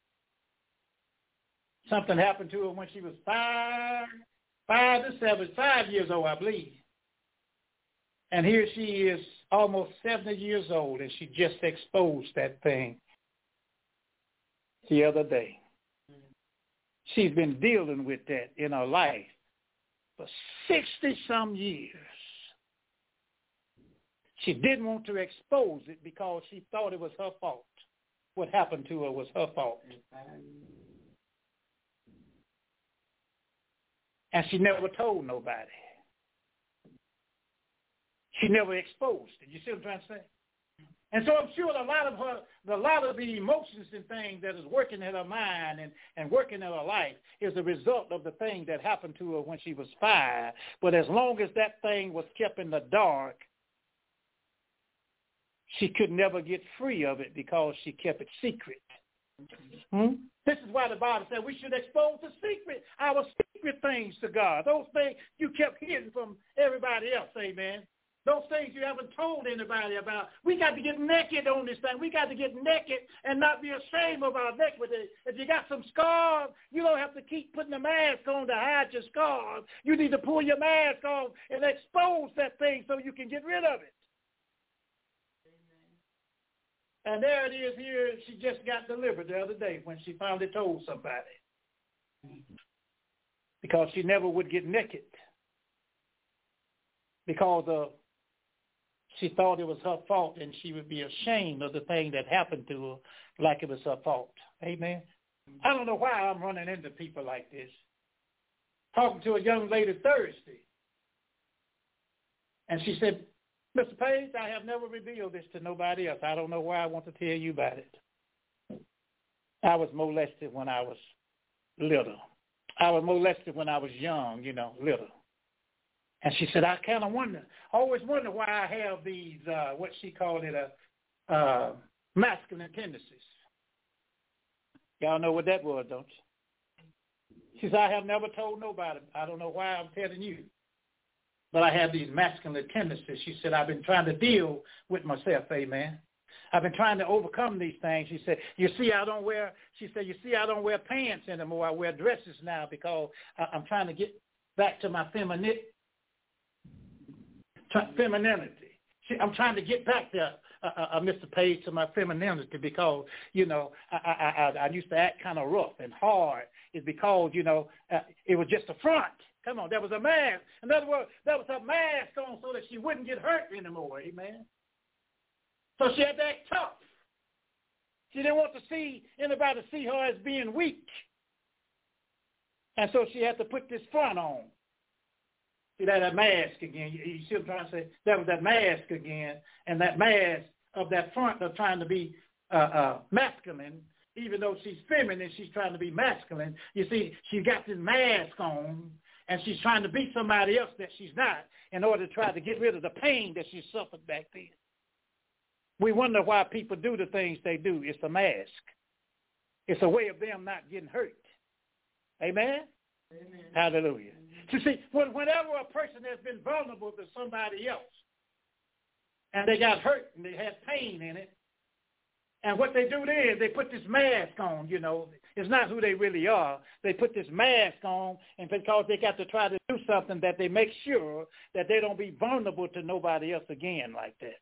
Something happened to her when she was five, five to seven, five years old, I believe. And here she is, almost seventy years old, and she just exposed that thing the other day. She's been dealing with that in her life for sixty-some years. She didn't want to expose it because she thought it was her fault. What happened to her was her fault. And she never told nobody. She never exposed it. You see what I'm trying to say? And so I'm sure a lot of her, a lot of the emotions and things that is working in her mind and, and working in her life is a result of the thing that happened to her when she was five. But as long as that thing was kept in the dark, she could never get free of it because she kept it secret. Hmm? This is why the Bible said we should expose the secret, our secret things to God. Those things you kept hidden from everybody else, amen. Those things you haven't told anybody about. We got to get naked on this thing. We got to get naked and not be ashamed of our nakedness. If you got some scars, you don't have to keep putting a mask on to hide your scars. You need to pull your mask off and expose that thing so you can get rid of it. And there it is here. She just got delivered the other day when she finally told somebody. Because she never would get naked. Because uh, she thought it was her fault and she would be ashamed of the thing that happened to her like it was her fault. Amen. I don't know why I'm running into people like this. Talking to a young lady Thursday. And she said, Mister Page, I have never revealed this to nobody else. I don't know why I want to tell you about it. I was molested when I was little. I was molested when I was young, you know, little. And she said, I kind of wonder, I always wonder why I have these, uh, what she called it, uh, uh, masculine tendencies. Y'all know what that was, don't you? She said, I have never told nobody. I don't know why I'm telling you. But I have these masculine tendencies. She said, I've been trying to deal with myself, amen. I've been trying to overcome these things. She said, you see, I don't wear, she said, you see, I don't wear pants anymore. I wear dresses now because I, I'm trying to get back to my feminine, femininity. She, I'm trying to get back there, uh, uh, Mister Page, to my femininity because, you know, I, I, I, I used to act kind of rough and hard. It's because, you know, uh, it was just a front. Come on, there was a mask. In other words, there was a mask on so that she wouldn't get hurt anymore, amen. So she had to act tough. She didn't want to see anybody see her as being weak. And so she had to put this front on. See, that, that mask again. You, you see what I'm trying to say? That was that mask again. And that mask of that front of trying to be uh, uh, masculine, even though she's feminine, she's trying to be masculine. You see, she got this mask on, and she's trying to be somebody else that she's not in order to try to get rid of the pain that she suffered back then. We wonder why people do the things they do. It's a mask. It's a way of them not getting hurt. Amen? Amen. Hallelujah. You see, whenever a person has been vulnerable to somebody else, and they got hurt and they had pain in it, and what they do then, they put this mask on, you know. It's not who they really are. They put this mask on, and because they got to try to do something that they make sure that they don't be vulnerable to nobody else again like that.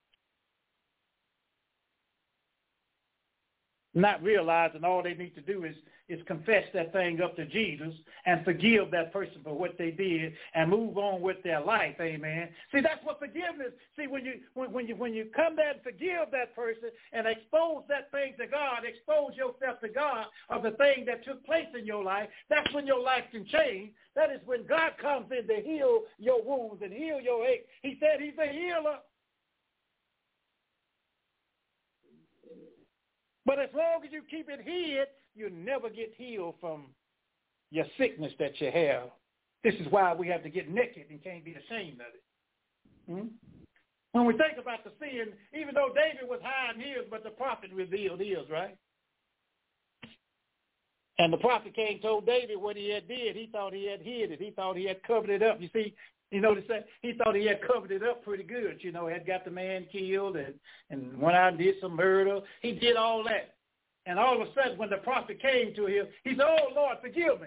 Not realizing all they need to do is, is confess that thing up to Jesus and forgive that person for what they did and move on with their life, amen. See, that's what forgiveness, see, when you when, when you when you come there and forgive that person and expose that thing to God, expose yourself to God of the thing that took place in your life, that's when your life can change. That is when God comes in to heal your wounds and heal your aches. He said he's a healer. But as long as you keep it hid, you'll never get healed from your sickness that you have. This is why we have to get naked and can't be ashamed of it. Hmm? When we think about the sin, even though David was hiding his, but the prophet revealed his, right? And the prophet came and told David what he had did. He thought he had hid it. He thought he had covered it up. You see, you know, he thought he had covered it up pretty good. You know, had got the man killed and, and went out and did some murder. He did all that. And all of a sudden, when the prophet came to him, he said, oh, Lord, forgive me.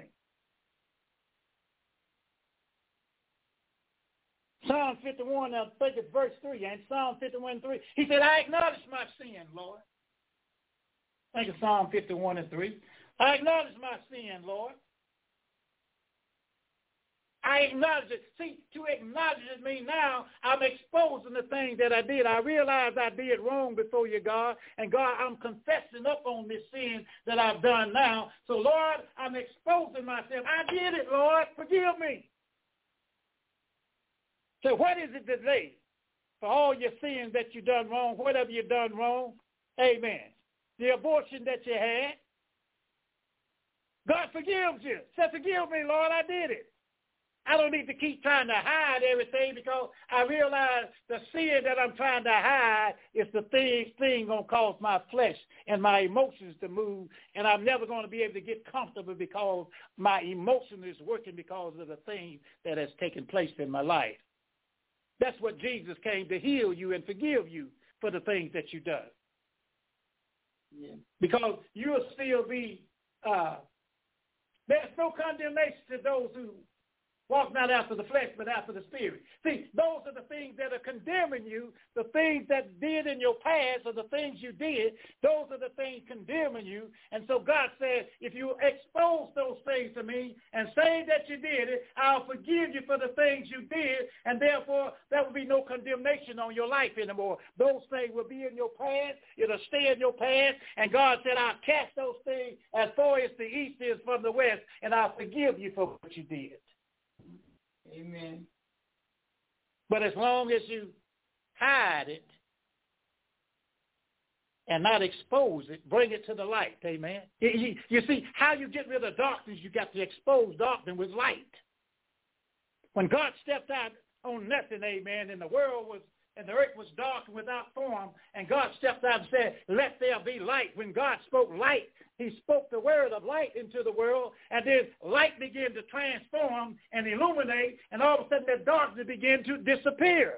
Psalm fifty-one, I think it's verse three, and Psalm fifty-one, three. He said, I acknowledge my sin, Lord. I think it's Psalm fifty-one and three. I acknowledge my sin, Lord. I acknowledge it. See, to acknowledge it means now I'm exposing the thing that I did. I realize I did wrong before you, God. And, God, I'm confessing up on this sin that I've done now. So, Lord, I'm exposing myself. I did it, Lord. Forgive me. So what is it today? For all your sins that you've done wrong, whatever you've done wrong, amen. The abortion that you had, God forgives you. Say, forgive me, Lord, I did it. I don't need to keep trying to hide everything because I realize the sin that I'm trying to hide is the thing, thing going to cause my flesh and my emotions to move, and I'm never going to be able to get comfortable because my emotion is working because of the thing that has taken place in my life. That's what Jesus came to heal you and forgive you for the things that you've done. Yeah. Because you'll still be, uh, there's no condemnation to those who walk not after the flesh, but after the spirit. See, those are the things that are condemning you, the things that did in your past or the things you did, those are the things condemning you. And so God said, if you expose those things to me and say that you did it, I'll forgive you for the things you did, and therefore there will be no condemnation on your life anymore. Those things will be in your past. It'll stay in your past. And God said, I'll cast those things as far as the east is from the west, and I'll forgive you for what you did. Amen. But as long as you hide it, and not expose it, bring it to the light, amen. You, you see, how you get rid of darkness, you got to expose darkness with light. When God stepped out on nothing, amen, and the world was, and the earth was dark and without form, and God stepped out and said, let there be light. When God spoke light, he spoke the word of light into the world, and then light began to transform and illuminate, and all of a sudden that darkness began to disappear.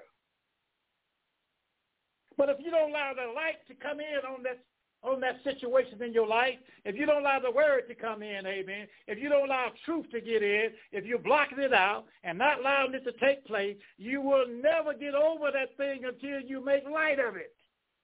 But if you don't allow the light to come in on that on that situation in your life, if you don't allow the word to come in, amen, if you don't allow truth to get in, if you're blocking it out and not allowing it to take place, you will never get over that thing until you make light of it.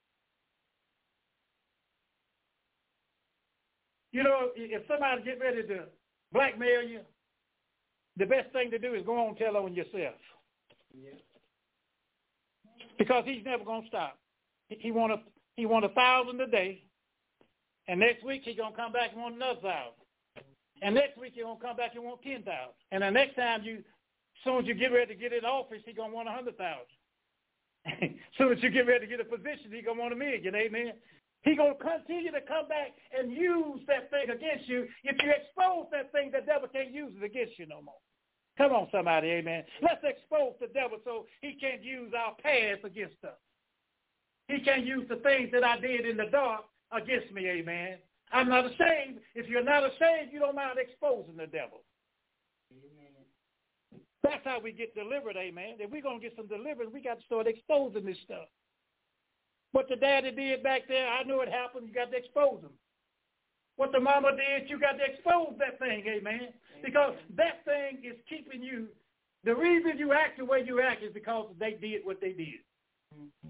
You know, if somebody get ready to blackmail you, the best thing to do is go on and tell on yourself. Yeah. Because he's never going to stop. He want a, he want a thousand a day, and next week he's going to come back and want another thousand. And next week he's going to come back and want ten thousand. And the next time you, as soon as you get ready to get in office, he's going to want a hundred thousand. As soon as you get ready to get a position, he's going to want a million, amen. He's going to continue to come back and use that thing against you. If you expose that thing, the devil can't use it against you no more. Come on, somebody, amen. Let's expose the devil so he can't use our past against us. He can't use the things that I did in the dark against me, amen. I'm not ashamed. If you're not ashamed, you don't mind exposing the devil. Amen. That's how we get delivered, amen. If we're going to get some deliverance, we got to start exposing this stuff. What the daddy did back there, I knew it happened. You got to expose him. What the mama did, you got to expose that thing, amen. Because that thing is keeping you. The reason you act the way you act is because they did what they did. Mm-hmm.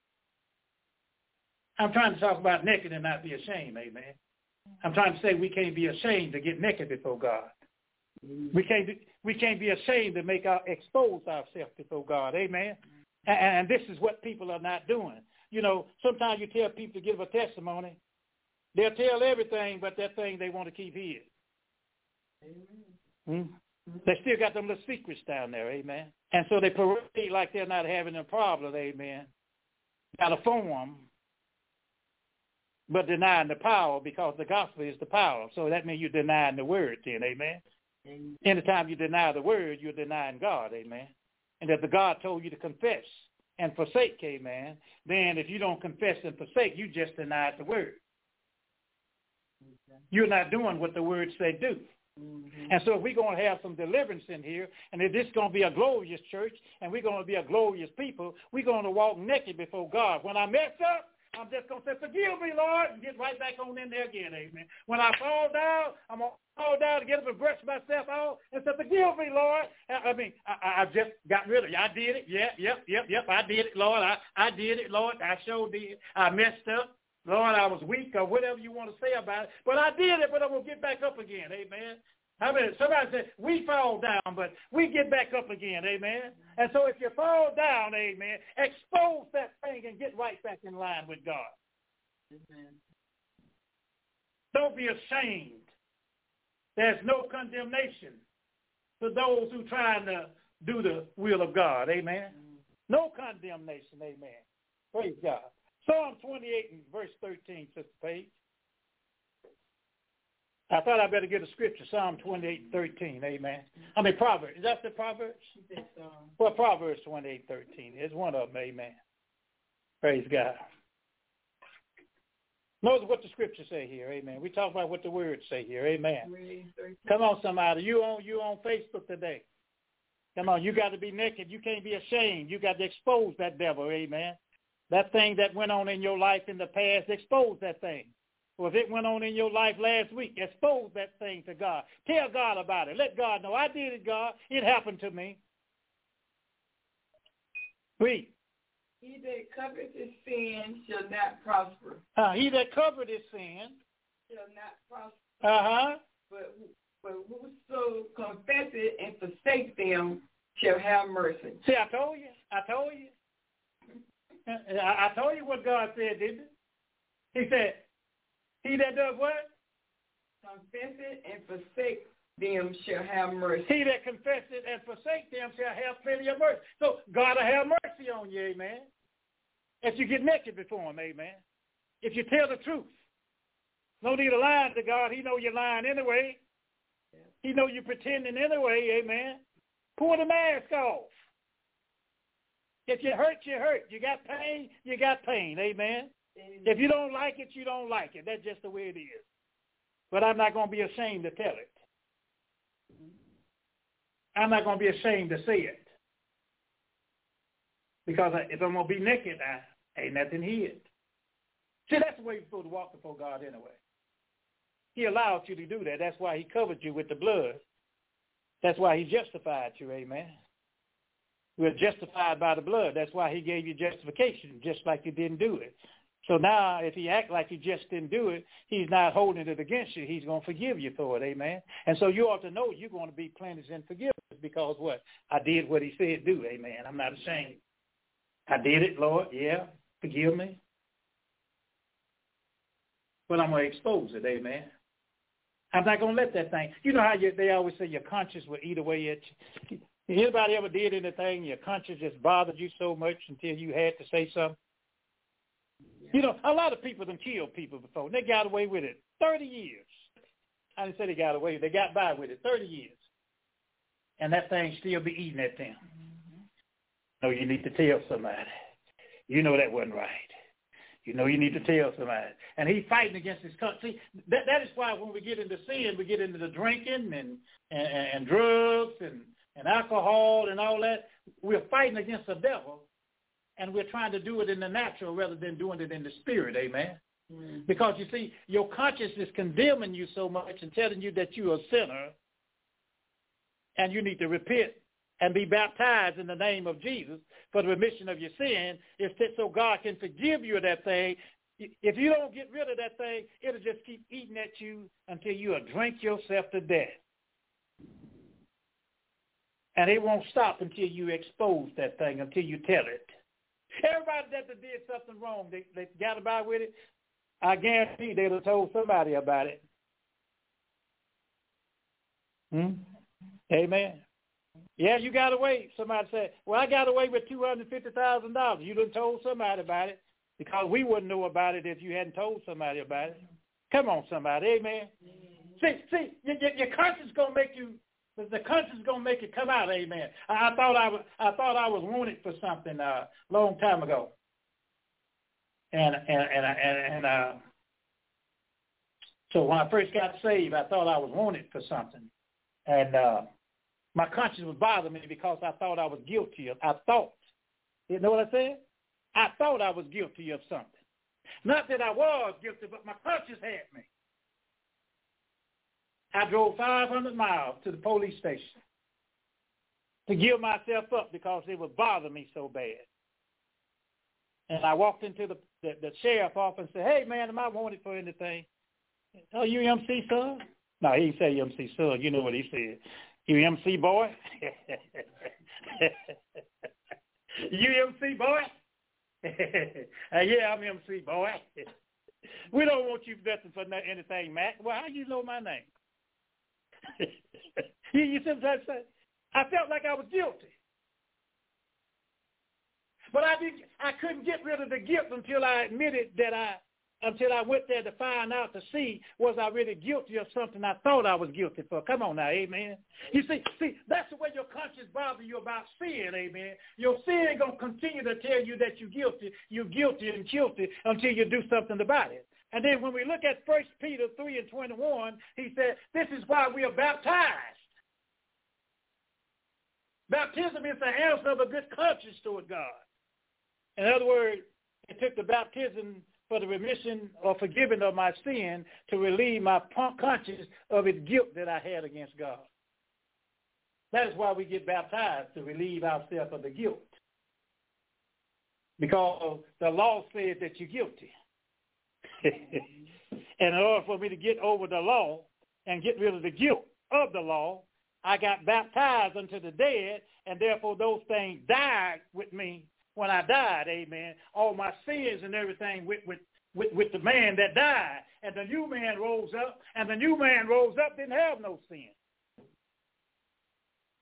I'm trying to talk about naked and not be ashamed, amen. I'm trying to say we can't be ashamed to get naked before God. Mm-hmm. We can't be, we can't be ashamed to make our expose ourselves before God, amen. Mm-hmm. And, and this is what people are not doing. You know, sometimes you tell people to give a testimony. They'll tell everything but that thing they want to keep hid. Hmm? They still got them little secrets down there, amen. And so they parade like they're not having a problem, amen. Got a form, but denying the power because the gospel is the power. So that means you're denying the word then, amen. Amen. Anytime you deny the word, you're denying God, amen. And if the God told you to confess and forsake, amen, then if you don't confess and forsake, you just denied the word. You're not doing what the word said do. Mm-hmm. And so if we're going to have some deliverance in here, and if this is going to be a glorious church, and we're going to be a glorious people, we're going to walk naked before God. When I mess up, I'm just going to say, forgive me, Lord, and get right back on in there again, amen. When I fall down, I'm going to fall down to get up and brush myself out and say, forgive me, Lord. I mean, I, I just got rid of it. I did it. Yep, yep, yep, yep, I did it, Lord. I, I did it, Lord. I sure did. I messed up. Lord, I was weak or whatever you want to say about it. But I did it, but I'm going to get back up again, amen. I mean, somebody said, we fall down, but we get back up again, amen. And so if you fall down, amen, expose that thing and get right back in line with God. Amen. Don't be ashamed. There's no condemnation for those who trying to do the will of God, amen. No condemnation, amen. Praise God. Psalm twenty-eight and verse thirteen, Sister Paige. I thought I better get a scripture, Psalm twenty-eight and thirteen, amen. I mean, Proverbs. Is that the Proverbs? Well, Proverbs twenty-eight and thirteen. It's one of them, amen. Praise God. Notice what the scriptures say here, amen. We talk about what the words say here, amen. Come on, somebody. You on, you on Facebook today. Come on, you got to be naked. You can't be ashamed. You got to expose that devil, amen. That thing that went on in your life in the past, expose that thing. Or if it went on in your life last week, expose that thing to God. Tell God about it. Let God know, I did it, God. It happened to me. Read. He that covereth his sin shall not prosper. Uh, he that covered his sin shall not prosper. Uh-huh. But, but whoso confesseth and forsake them shall have mercy. See, I told you. I told you. I told you what God said, didn't he? He said, he that does what? Confess it and forsake them shall have mercy. He that confesses and forsake them shall have plenty of mercy. So God will have mercy on you, amen. If you get naked before him, amen. If you tell the truth. No need of lying to God. He know you're lying anyway. He know you're pretending anyway, amen. Pull the mask off. If you hurt, you hurt. You got pain, you got pain, amen. Amen. If you don't like it, you don't like it. That's just the way it is. But I'm not going to be ashamed to tell it. I'm not going to be ashamed to say it. Because if I'm going to be naked, I ain't nothing hid. See, that's the way you're supposed to walk before God anyway. He allowed you to do that. That's why he covered you with the blood. That's why he justified you, amen. We're justified by the blood. That's why he gave you justification, just like you didn't do it. So now, if he act like you just didn't do it, he's not holding it against you. He's going to forgive you for it, amen. And so you ought to know you're going to be cleansed and forgiven because what? I did what he said do, amen. I'm not ashamed. I did it, Lord, yeah, forgive me. But I'm going to expose it, amen. I'm not going to let that thing. You know how you, they always say your conscience will eat away at you. Anybody ever did anything, your conscience just bothered you so much until you had to say something? Yeah. You know, a lot of people done killed people before, and they got away with it thirty years. I didn't say they got away. They got by with it thirty years. And that thing still be eating at them. Mm-hmm. No, you need to tell somebody. You know that wasn't right. You know you need to tell somebody. And he's fighting against his country. That, that is why when we get into sin, we get into the drinking and, and, and drugs and, and alcohol and all that. We're fighting against the devil, and we're trying to do it in the natural rather than doing it in the spirit, amen? Mm. Because, you see, your conscience is condemning you so much and telling you that you're a sinner, and you need to repent and be baptized in the name of Jesus for the remission of your sin, is that so God can forgive you of that thing. If you don't get rid of that thing, it'll just keep eating at you until you'll drink yourself to death. And it won't stop until you expose that thing, until you tell it. Everybody that did something wrong, they, they got by with it, I guarantee they'd have told somebody about it. Hmm? Amen. Yeah, you got away. Somebody said, well, I got away with two hundred fifty thousand dollars. You done told somebody about it because we wouldn't know about it if you hadn't told somebody about it. Come on, somebody. Amen. Mm-hmm. See, see, your, your conscience going to make you, the conscience going to make it come out. Amen. I, I thought I was, I thought I was wanted for something a uh, long time ago. And, and, and, and, and uh, so when I first got saved, I thought I was wanted for something. And, uh, my conscience was bothering me because I thought I was guilty of, I thought, you know what I said? I thought I was guilty of something. Not that I was guilty, but my conscience had me. I drove five hundred miles to the police station to give myself up because it was bothering me so bad. And I walked into the, the, the sheriff office and said, hey, man, am I wanted for anything? Oh, you M C son? No, he didn't say M C son. You know what he said. You M C boy? You M C boy? uh, yeah, I'm M C boy. We don't want you nothing for anything, Mac. Well, how you know my name? you, you sometimes say, I felt like I was guilty. But I didn't, I couldn't get rid of the guilt until I admitted that I, until I went there to find out to see was I really guilty of something I thought I was guilty for. Come on now, amen. You see, see, that's the way your conscience bothers you about sin, amen. Your sin going to continue to tell you that you're guilty, you're guilty and guilty until you do something about it. And then when we look at First Peter three and twenty-one, he said, this is why we are baptized. Baptism is the answer of a good conscience toward God. In other words, it took the baptism for the remission or forgiving of my sin to relieve my conscience of its guilt that I had against God. That is why we get baptized, to relieve ourselves of the guilt. Because the law says that you're guilty. And in order for me to get over the law and get rid of the guilt of the law, I got baptized unto the dead, and therefore those things died with me when I died, amen. All my sins and everything with, with, with, with the man that died. And the new man rose up, and the new man rose up, didn't have no sin.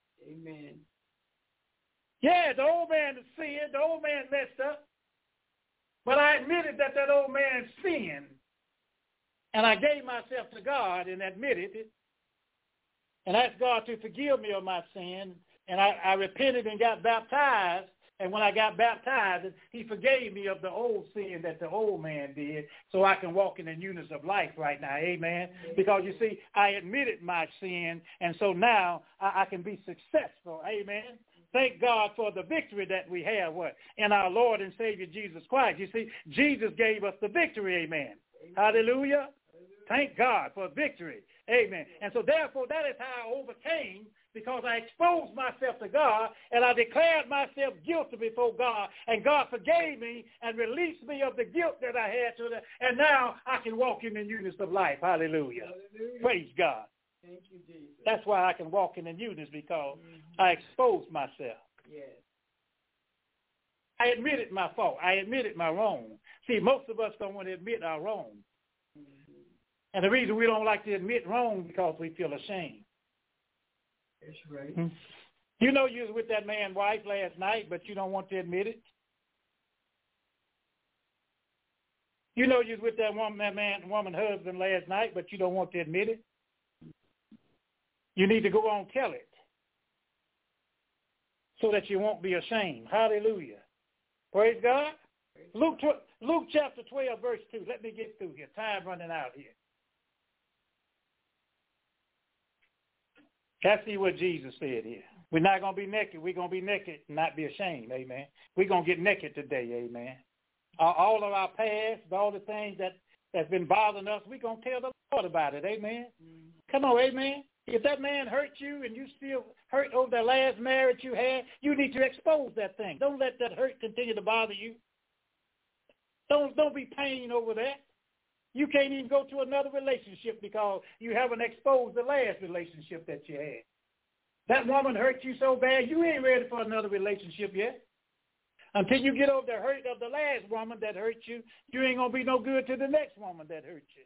Amen. Yeah, the old man sinned, the old man messed up. But I admitted that that old man sinned, and I gave myself to God and admitted it, and asked God to forgive me of my sin, and I, I repented and got baptized. And when I got baptized, he forgave me of the old sin that the old man did, so I can walk in the newness of life right now, amen? Because, you see, I admitted my sin, and so now I, I can be successful, amen? Thank God for the victory that we have, what? In our Lord and Savior Jesus Christ. You see, Jesus gave us the victory, amen? Amen. Hallelujah. Thank God for victory, amen. And so, therefore, that is how I overcame, because I exposed myself to God, and I declared myself guilty before God, and God forgave me and released me of the guilt that I had to the, and now I can walk in the newness of life. Hallelujah. Hallelujah. Praise God. Thank you, Jesus. That's why I can walk in the newness, because mm-hmm. I exposed myself. Yes. I admitted my fault. I admitted my wrong. See, most of us don't want to admit our wrong. Mm-hmm. And the reason we don't like to admit wrong because we feel ashamed. That's right. Hmm. You know you was with that man's wife last night, but you don't want to admit it. You know you was with that woman, that man, woman husband last night, but you don't want to admit it. You need to go on and tell it so that you won't be ashamed. Hallelujah. Praise God. Praise Luke, Luke chapter twelve, verse two. Let me get through here. Time running out here. Let's see what Jesus said here. We're not going to be naked. We're going to be naked and not be ashamed, amen. We're going to get naked today, amen. Uh, all of our past, all the things that, that's been bothering us, we're going to tell the Lord about it, amen. Mm-hmm. Come on, amen. If that man hurt you and you still hurt over the last marriage you had, you need to expose that thing. Don't let that hurt continue to bother you. Don't, don't be pained over that. You can't even go to another relationship because you haven't exposed the last relationship that you had. That woman hurt you so bad, you ain't ready for another relationship yet. Until you get over the hurt of the last woman that hurt you, you ain't going to be no good to the next woman that hurt you.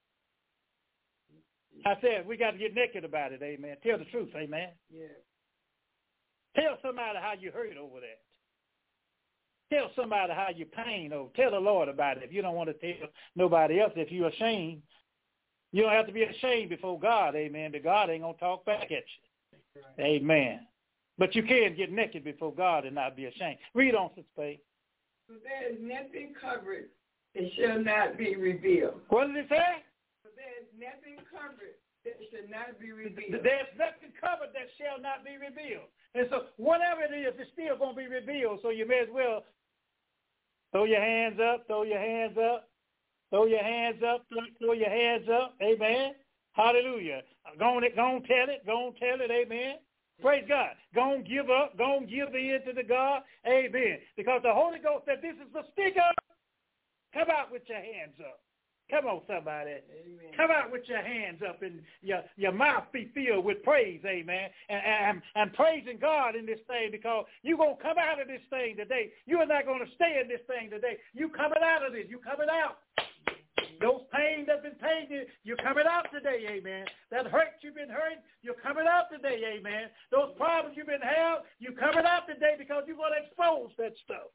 I said, we got to get naked about it, amen. Tell the truth, amen. Yeah. Tell somebody how you hurt over that. Tell somebody how you pain over. Tell the Lord about it. If you don't want to tell nobody else, if you're ashamed, you don't have to be ashamed before God, amen. But God ain't going to talk back at you. Right. Amen. But you can get naked before God and not be ashamed. Read on, Sister Faith. So there is nothing covered that shall not be revealed. What did it say? So there is nothing covered that shall not be revealed. There's nothing covered that shall not be revealed. And so whatever it is, it's still going to be revealed. So you may as well throw your hands up, throw your hands up, throw your hands up, throw your hands up. Amen. Hallelujah. Go on, go on, tell it. Go on, tell it. Amen. Praise God. Go on, give up. Go on, give in to the God. Amen. Because the Holy Ghost said, this is the stick up. Come out with your hands up. Come on, somebody. Amen. Come out with your hands up and your, your mouth be filled with praise, amen, and, and, and praising God in this thing, because you're going to come out of this thing today. You are not going to stay in this thing today. You coming out of this. You coming out. Those pains that have been pained, you're coming out today, amen. That hurt you've been hurting, you're coming out today, amen. Those problems you've been having, you're coming out today because you're going to expose that stuff.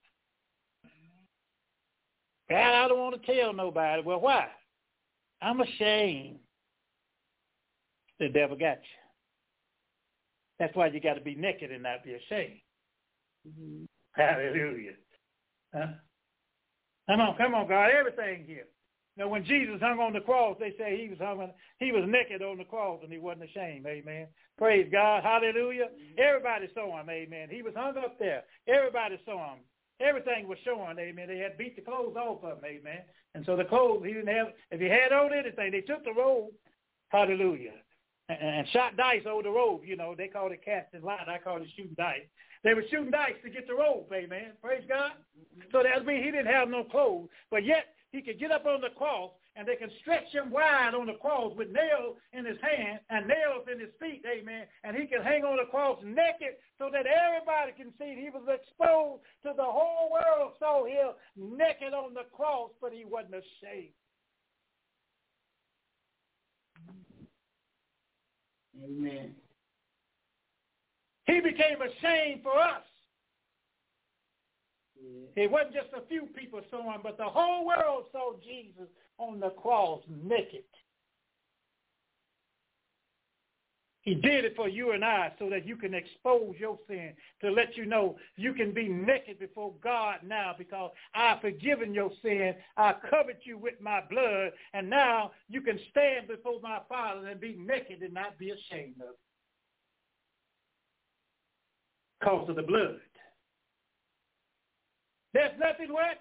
God, I don't want to tell nobody. Well, why? I'm ashamed. The devil got you. That's why you got to be naked and not be ashamed. Mm-hmm. Hallelujah. Huh? Come on, come on, God. Everything here. Now, when Jesus hung on the cross, they say he was hung on, he was naked on the cross and he wasn't ashamed. Amen. Praise God. Hallelujah. Mm-hmm. Everybody saw him. Amen. He was hung up there. Everybody saw him. Everything was showing, amen. They had beat the clothes off of him, amen. And so the clothes, he didn't have, if he had on anything, they took the robe, hallelujah, and, and shot dice over the robe. You know, they called it casting lot. I called it shooting dice. They were shooting dice to get the robe, amen. Praise God. So that means he didn't have no clothes, but yet he could get up on the cross, and they can stretch him wide on the cross with nails in his hand and nails in his feet, amen. And he can hang on the cross naked so that everybody can see he was exposed to the whole world. Saw him naked on the cross, but he wasn't ashamed. Amen. He became ashamed for us. Yeah. It wasn't just a few people saw him, but the whole world saw Jesus on the cross naked. He did it for you and I so that you can expose your sin, to let you know you can be naked before God now because I've forgiven your sin. I covered you with my blood, and now you can stand before my Father and be naked and not be ashamed of it because of the blood. There's nothing what?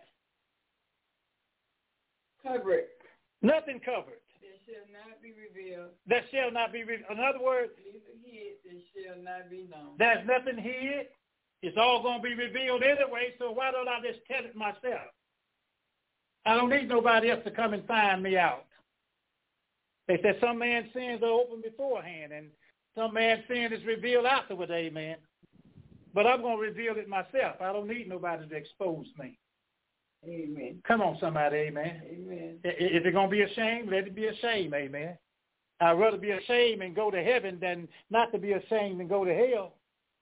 Covered. Nothing covered. That shall not be revealed. That shall not be revealed. In other words, neither hid, that shall not be known. There's nothing hid. It's all going to be revealed anyway, so why don't I just tell it myself? I don't need nobody else to come and find me out. They said some man's sins are open beforehand, and some man's sin is revealed afterward, amen. But I'm going to reveal it myself. I don't need nobody to expose me. Amen. Come on, somebody, amen. Amen. If it's going to be a shame, let it be a shame, amen. I'd rather be ashamed and go to heaven than not to be ashamed and go to hell.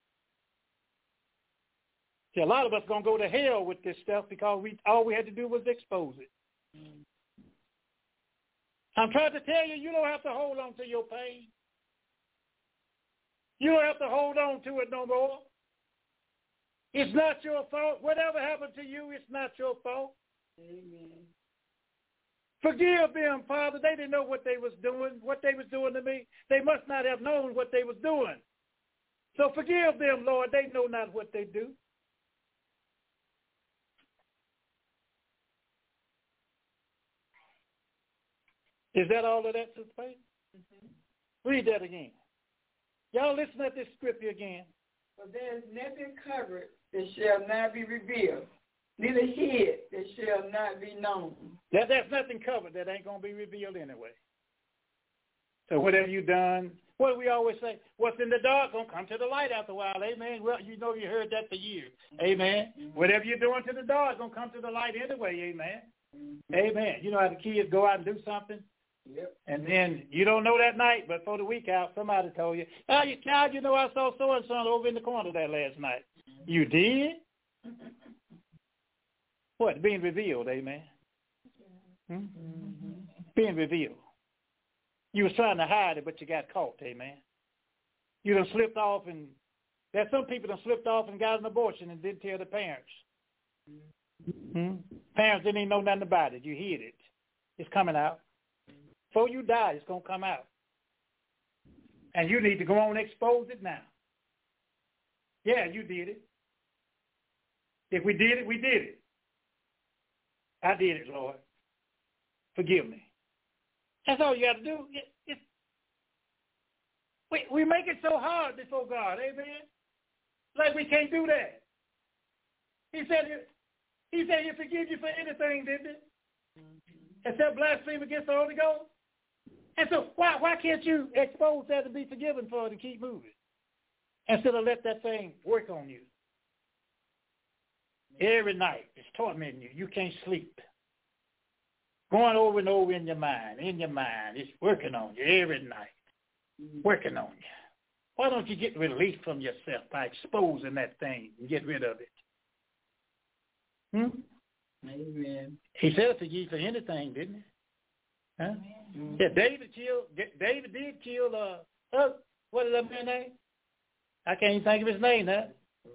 See, a lot of us are going to go to hell with this stuff because we all we had to do was expose it. Mm. I'm trying to tell you, you don't have to hold on to your pain. You don't have to hold on to it no more. It's not your fault. Whatever happened to you, it's not your fault. Amen. Forgive them, Father. They didn't know what they was doing, what they was doing to me. They must not have known what they was doing. So forgive them, Lord. They know not what they do. Is that all of that, Sister Faith? Mm-hmm. Read that again. Y'all listen at this scripture again. For there is nothing covered that shall not be revealed, neither hid that shall not be known. That, there's nothing covered that ain't going to be revealed anyway. So whatever you done, what do we always say? What's in the dark going to come to the light after a while, amen. Well, you know you heard that for years, amen. Mm-hmm. Whatever you're doing to the dark is going to come to the light anyway, amen. Mm-hmm. Amen. You know how the kids go out and do something? Yep. And then you don't know that night, but for the week out, somebody told you, oh, you child, you know I saw so-and-so over in the corner that last night. Mm-hmm. You did? What? Being revealed, amen. Hmm? Mm-hmm. Being revealed. You was trying to hide it, but you got caught, amen. You done slipped off, and there's some people done slipped off and got an abortion and didn't tell the parents. Hmm? Parents didn't even know nothing about it. You hid it. It's coming out. Before you die, it's going to come out. And you need to go on and expose it now. Yeah, you did it. If we did it, we did it. I did it, Lord. Forgive me. That's all you got to do. It, it, we, we make it so hard before God, amen? Like we can't do that. He said, he said he'll forgive you for anything, didn't he? Mm-hmm. Except blasphemy against the Holy Ghost. And so why why can't you expose that to be forgiven for it and keep moving? Instead of let that thing work on you. Every night it's tormenting you. You can't sleep. Going over and over in your mind, in your mind. It's working on you every night. Working on you. Why don't you get relief from yourself by exposing that thing and get rid of it? Hmm? Amen. He said to you for anything, didn't he? Huh? Mm-hmm. Yeah, David killed. David did kill. Uh, uh, what is that man's name? I can't even think of his name now.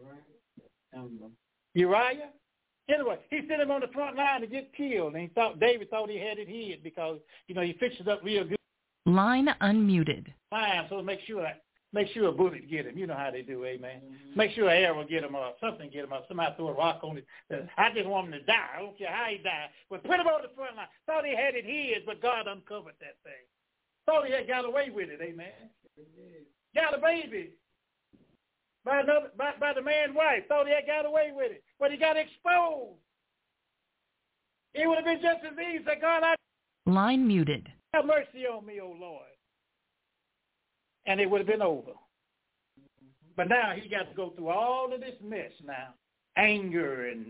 Uriah. Anyway, he sent him on the front line to get killed, and he thought David thought he had it hid because you know he fixed it up real good. Line unmuted. Fine, so make sure make sure a bullet get him. You know how they do, amen. Mm-hmm. Make sure an arrow get him or something get him or somebody throw a rock on it. I just want him to die. I don't care how he died. But put him on the front line. Thought he had it hid, but God uncovered that thing. Thought he had got away with it, amen. Mm-hmm. Got a baby by another by, by the man's wife. Thought he had got away with it, but he got exposed. It would have been just as easy. Say, God, I line muted. Have mercy on me, O Lord. And it would have been over. But now he got to go through all of this mess now. Anger and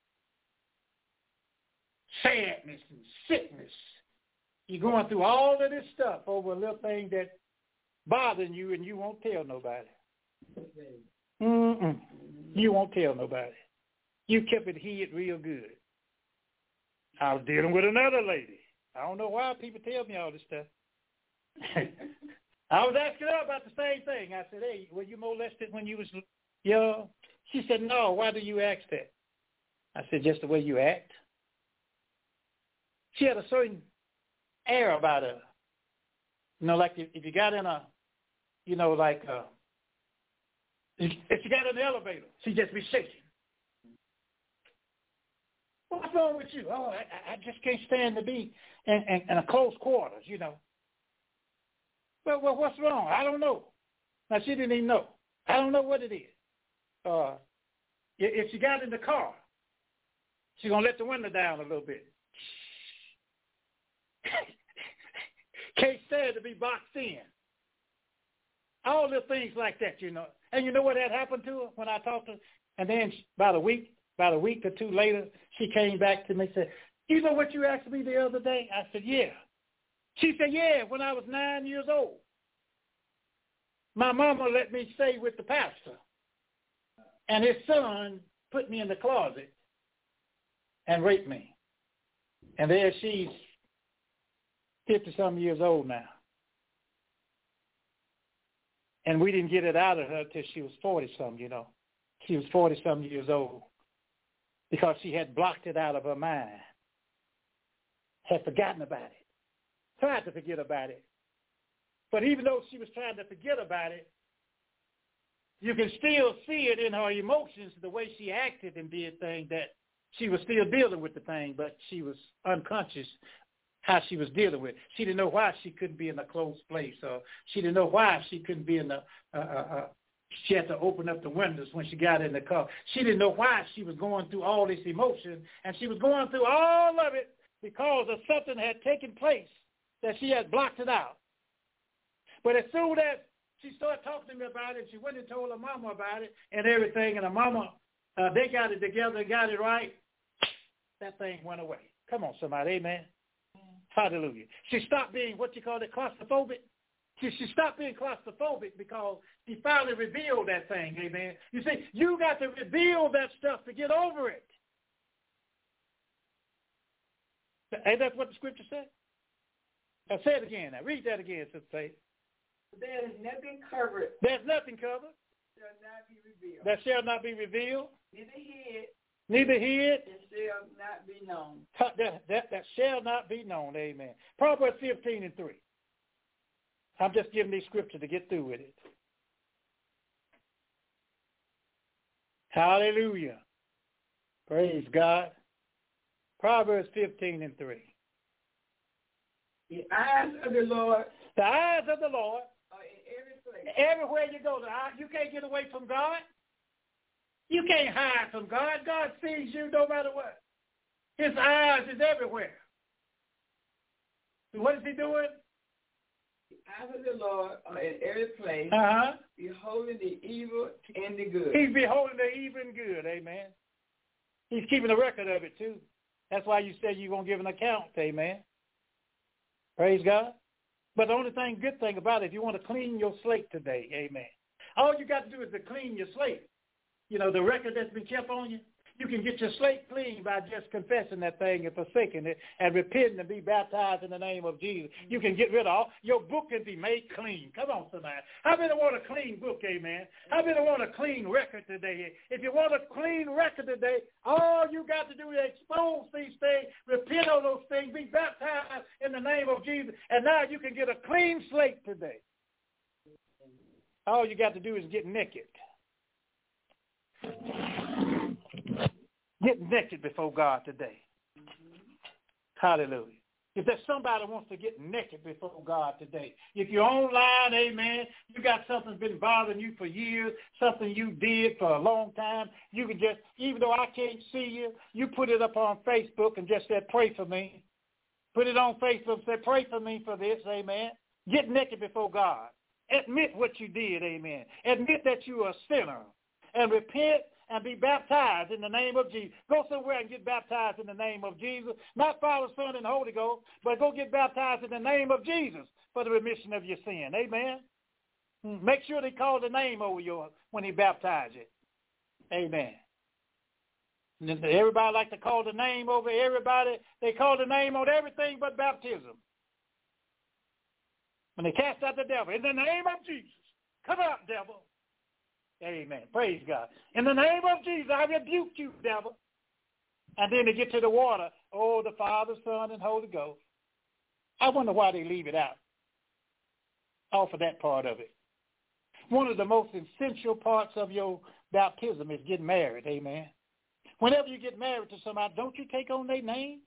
sadness and sickness. You're going through all of this stuff over a little thing that's bothering you and you won't tell nobody. Mm-mm. You won't tell nobody. You kept it hid real good. I was dealing with another lady. I don't know why people tell me all this stuff. I was asking her about the same thing. I said, hey, were you molested when you was young? She said, no. Why do you ask that? I said, just the way you act. She had a certain air about her. You know, like if, if you got in a, you know, like uh, if, if you got in the elevator, she'd just be shaking. What's wrong with you? Oh, I, I just can't stand to be in, in, in a close quarters, you know. Well, well, what's wrong? I don't know. Now, she didn't even know. I don't know what it is. Uh, if she got in the car, she's going to let the window down a little bit. Can't stand to be boxed in. All the things like that, you know. And you know what had happened to her when I talked to her? And then about a week, about a week or two later, she came back to me and said, you know what you asked me the other day? I said, yeah. She said, yeah, when I was nine years old. My mama let me stay with the pastor. And his son put me in the closet and raped me. And there she's fifty-some years old now. And we didn't get it out of her till she was forty-some, you know. She was forty-some years old because she had blocked it out of her mind, had forgotten about it, tried to forget about it. But even though she was trying to forget about it, you can still see it in her emotions, the way she acted and did things, that she was still dealing with the thing, but she was unconscious how she was dealing with it. She didn't know why she couldn't be in a closed place, or she didn't know why she couldn't be in the, uh, uh, uh, she had to open up the windows when she got in the car. She didn't know why she was going through all this emotion, and she was going through all of it because of something had taken place that she had blocked it out. But as soon as she started talking to me about it, she went and told her mama about it and everything, and her mama, uh, they got it together and got it right. That thing went away. Come on, somebody, amen. Hallelujah. She stopped being, what you call it, claustrophobic. She, she stopped being claustrophobic because she finally revealed that thing, amen. You see, you got to reveal that stuff to get over it. Ain't that what the scripture said? Now say it again. Now read that again, Sister Faith. There is nothing covered. There's nothing covered. Shall not be revealed. That shall not be revealed. Neither hid. Neither hid. It shall not be known. That, that, that shall not be known. Amen. Proverbs fifteen and three. I'm just giving these scriptures to get through with it. Hallelujah. Praise God. Proverbs fifteen and three. The eyes of the Lord. The eyes of the Lord. Are in every place. Everywhere you go, the eye, you can't get away from God. You can't hide from God. God sees you no matter what. His eyes is everywhere. So what is he doing? The eyes of the Lord are in every place, uh-huh. beholding the evil and the good. He's beholding the evil and good, amen. He's keeping a record of it, too. That's why you said you're going to give an account, amen. Praise God. But the only thing, good thing about it, if you want to clean your slate today, amen, all you got to do is to clean your slate. You know, the record that's been kept on you, you can get your slate clean by just confessing that thing and forsaking it and repenting and be baptized in the name of Jesus. You can get rid of all. Your book can be made clean. Come on, somebody. How many want a clean book, amen? How many want a clean record today? If you want a clean record today, all you got to do is expose these things, repent of those things, be baptized in the name of Jesus, and now you can get a clean slate today. All you got to do is get naked. Get naked before God today. Mm-hmm. Hallelujah. If there's somebody who wants to get naked before God today, if you're online, amen, you got something that's been bothering you for years, something you did for a long time, you can just, even though I can't see you, you put it up on Facebook and just said, pray for me. Put it on Facebook and say, pray for me for this, amen. Get naked before God. Admit what you did, amen. Admit that you are a sinner. And repent and be baptized in the name of Jesus. Go somewhere and get baptized in the name of Jesus. Not Father, Son, and Holy Ghost, but go get baptized in the name of Jesus for the remission of your sin. Amen. Make sure they call the name over you when he baptizes you. Amen. Everybody like to call the name over everybody. They call the name on everything but baptism. When they cast out the devil, in the name of Jesus, come out, devil. Amen. Praise God. In the name of Jesus, I rebuke you, devil. And then they get to the water. Oh, the Father, Son, and Holy Ghost. I wonder why they leave it out. Off of that part of it. One of the most essential parts of your baptism is getting married. Amen. Whenever you get married to somebody, don't you take on their name?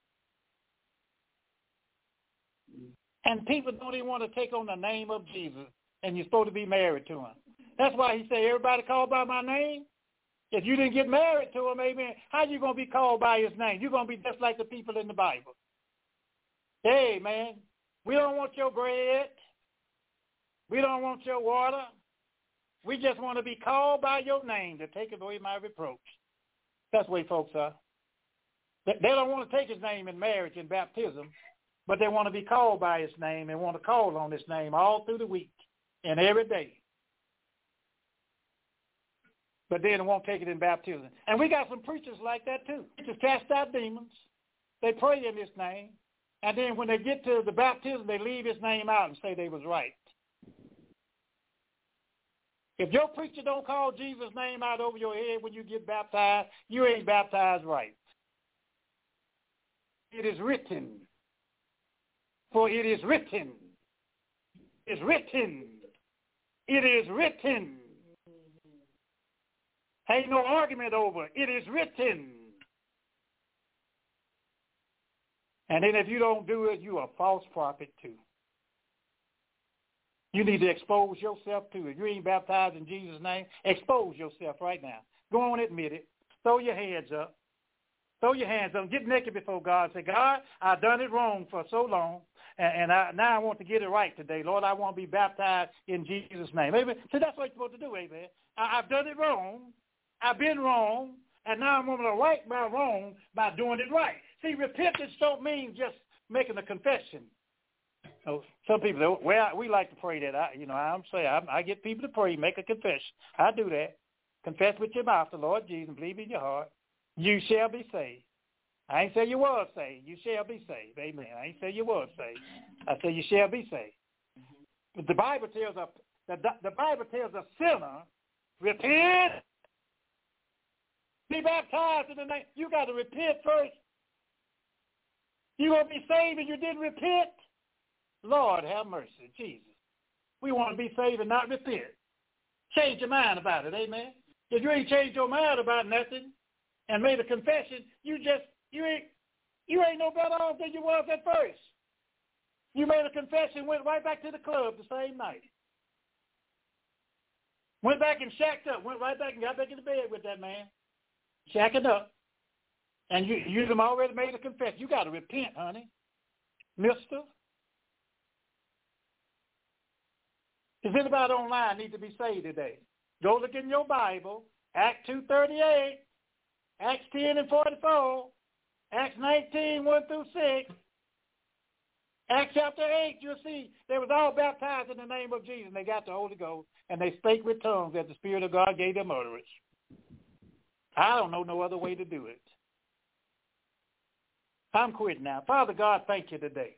And people don't even want to take on the name of Jesus, and you're supposed to be married to him. That's why he said, everybody called by my name. If you didn't get married to him, amen, how are you going to be called by his name? You're going to be just like the people in the Bible. Hey, man, we don't want your bread. We don't want your water. We just want to be called by your name to take away my reproach. That's the way folks are. They don't want to take his name in marriage and baptism, but they want to be called by his name and want to call on his name all through the week and every day. But then they won't take it in baptism. And we got some preachers like that too. Preachers cast out demons. They pray in his name. And then when they get to the baptism, they leave his name out and say they was right. If your preacher don't call Jesus' name out over your head when you get baptized, you ain't baptized right. It is written. For it is written. It is written. It is written. Ain't no argument over. It is written. And then if you don't do it, you are a false prophet too. You need to expose yourself too. If you ain't baptized in Jesus' name, expose yourself right now. Go on, admit it. Throw your hands up. Throw your hands up. Get naked before God. Say, God, I've done it wrong for so long, and, and I, now I want to get it right today. Lord, I want to be baptized in Jesus' name. Amen. So that's what you're supposed to do, amen. I, I've done it wrong. I've been wrong, and now I'm going to right my wrong by doing it right. See, repentance don't mean just making a confession. So some people, well, we like to pray that. I, you know, I'm saying I, I get people to pray, make a confession. I do that. Confess with your mouth the Lord Jesus and believe in your heart. You shall be saved. I ain't say you was saved. You shall be saved. Amen. I ain't say you was saved. I say you shall be saved. But the Bible tells us, the, the Bible tells a sinner, repent, be baptized in the name. You got to repent first. You going to be saved and you didn't repent? Lord, have mercy, Jesus. We want to be saved and not repent. Change your mind about it, amen? If you ain't changed your mind about nothing and made a confession, you just, you ain't, you ain't no better off than you was at first. You made a confession, went right back to the club the same night. Went back and shacked up, went right back and got back in the bed with that man. Shacking up. And you, you them already made a confession. You got to repent, honey. Mister. Does anybody online need to be saved today? Go look in your Bible. Acts two thirty-eight, Acts ten and forty-four, Acts nineteen, one through six, Acts chapter eight, you'll see they was all baptized in the name of Jesus, and they got the Holy Ghost, and they spake with tongues as the Spirit of God gave them utterance. I don't know no other way to do it. I'm quitting now. Father God, thank you today.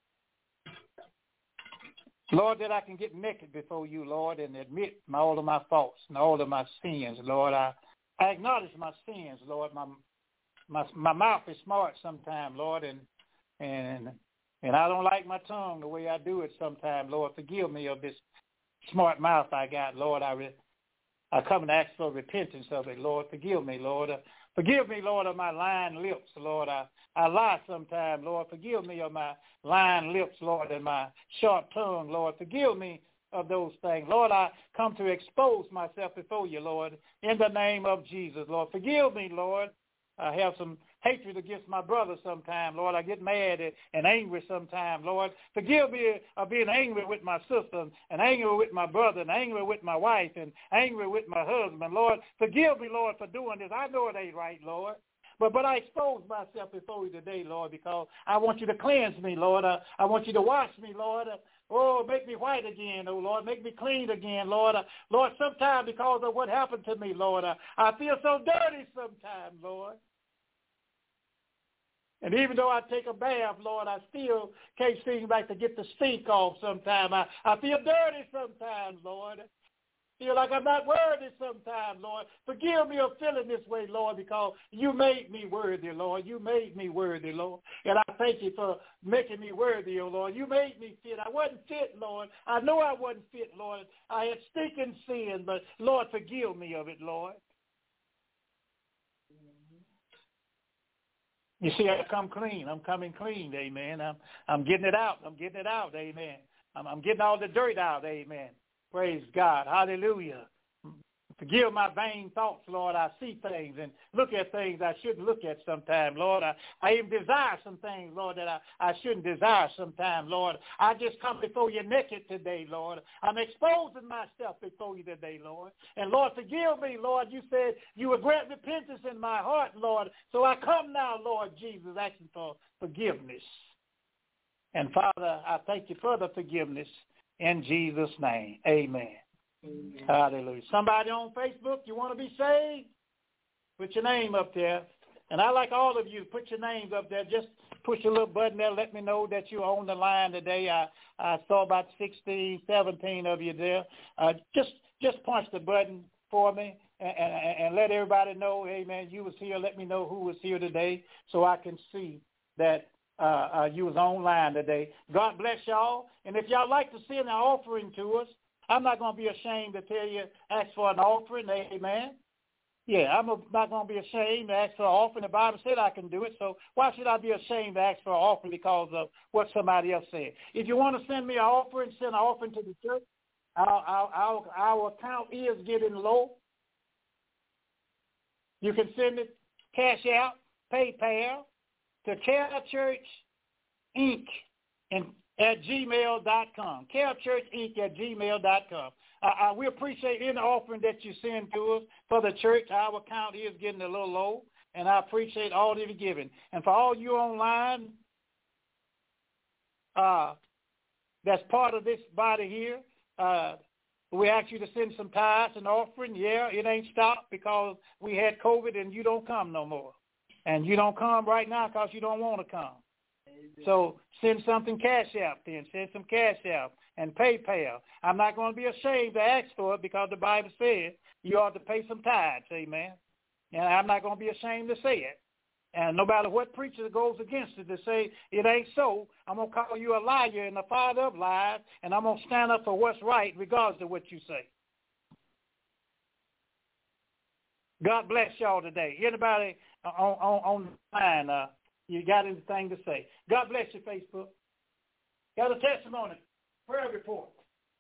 Lord, that I can get naked before you, Lord, and admit my, all of my faults and all of my sins, Lord. I, I acknowledge my sins, Lord. My my my mouth is smart sometimes, Lord, and and and I don't like my tongue the way I do it sometimes, Lord. Forgive me of this smart mouth I got, Lord. I re, I come and ask for repentance of it, Lord. Forgive me, Lord. Uh, forgive me, Lord, of my lying lips, Lord. I, I lie sometimes, Lord. Forgive me of my lying lips, Lord, and my sharp tongue, Lord. Forgive me of those things. Lord, I come to expose myself before you, Lord, in the name of Jesus, Lord. Forgive me, Lord. I have some hatred against my brother sometimes, Lord. I get mad and angry sometimes, Lord. Forgive me of being angry with my sister and angry with my brother and angry with my wife and angry with my husband, Lord. Forgive me, Lord, for doing this. I know it ain't right, Lord. but but I expose myself before you today, Lord, because I want you to cleanse me, Lord. Uh, I want you to wash me, Lord. Uh, oh, make me white again, oh, Lord. Make me clean again, Lord. Uh, Lord, sometimes because of what happened to me, Lord, uh, I feel so dirty sometimes, Lord. And even though I take a bath, Lord, I still can't seem like to get the stink off sometimes. I, I feel dirty sometimes, Lord. Feel like I'm not worthy sometimes, Lord. Forgive me of feeling this way, Lord, because you made me worthy, Lord. You made me worthy, Lord. And I thank you for making me worthy, oh Lord. You made me fit. I wasn't fit, Lord. I know I wasn't fit, Lord. I had stinking sin, but Lord, forgive me of it, Lord. You see, I come clean. I'm coming clean, amen. I'm I'm getting it out. I'm getting it out, amen. I'm, I'm getting all the dirt out, amen. Praise God. Hallelujah. Forgive my vain thoughts, Lord. I see things and look at things I shouldn't look at sometimes, Lord. I, I even desire some things, Lord, that I, I shouldn't desire sometimes, Lord. I just come before you naked today, Lord. I'm exposing myself before you today, Lord. And, Lord, forgive me, Lord. You said you would grant repentance in my heart, Lord. So I come now, Lord Jesus, asking for forgiveness. And, Father, I thank you for the forgiveness in Jesus' name. Amen. Amen. Hallelujah. Somebody on Facebook, you want to be saved? Put your name up there. And I like all of you to put your names up there. Just push a little button there. Let me know that you're on the line today. I, I saw about sixteen, seventeen of you there. Uh, just just punch the button for me and, and, and let everybody know, amen, you was here. Let me know who was here today so I can see that uh, uh, you was online today. God bless y'all. And if y'all like to send an offering to us, I'm not going to be ashamed to tell you, ask for an offering, amen. Yeah, I'm not going to be ashamed to ask for an offering. The Bible said I can do it, so why should I be ashamed to ask for an offering because of what somebody else said? If you want to send me an offering, send an offering to the church. Our, our, our, our account is getting low. You can send it cash out, PayPal, to Care Church Incorporated and at gmail dot com. Care Church Incorporated at gmail dot com. Uh, uh, we appreciate any offering that you send to us for the church. Our account is getting a little low, and I appreciate all that you're giving. And for all you online uh, that's part of this body here, uh, we ask you to send some tithes and offering. Yeah, it ain't stopped because we had COVID and you don't come no more. And you don't come right now because you don't want to come. So send something cash out then. Send some cash out and PayPal. I'm not going to be ashamed to ask for it because the Bible says you ought to pay some tithes, amen. And I'm not going to be ashamed to say it. And no matter what preacher goes against it to say it ain't so, I'm going to call you a liar and the father of lies, and I'm going to stand up for what's right regardless of what you say. God bless y'all today. Anybody on, on, on the line, uh, you got anything to say? God bless you, Facebook. Got a testimony, prayer report.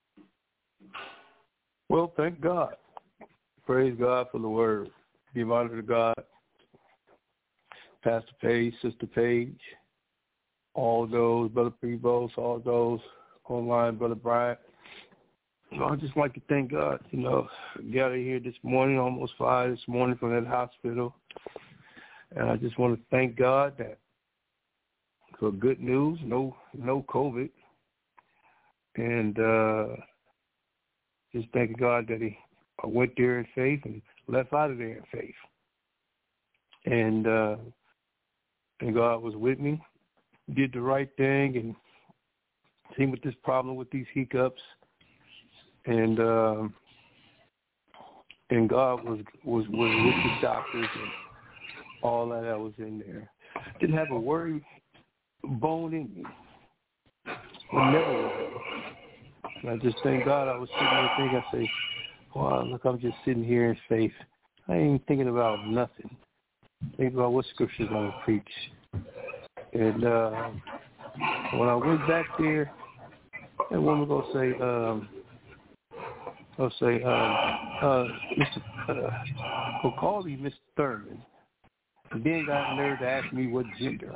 Well, thank God. Praise God for the word. Give honor to God. Pastor Page, Sister Page, all those, Brother Prevost, all those online, Brother Bryant. You know, I'd just like to thank God, you know, gathered here this morning, almost five this morning from that hospital. And I just want to thank God that for good news, no no COVID. And uh, just thank God that he I went there in faith and left out of there in faith. And, uh, and God was with me, did the right thing, and seen with this problem with these hiccups. And uh, and God was, was, was with the doctors and all that that was in there. Didn't have a worry bone in me. I never worried. And I just thank God. I was sitting there thinking, I say, wow, look, I'm just sitting here in faith. I ain't even thinking about nothing. Thinking about what scriptures I'm going to preach. And uh, when I went back there, that woman going to say, um, I'll say, uh, uh, Mister Uh, go call me Mister Thurman. And then got the nerve to ask me what gender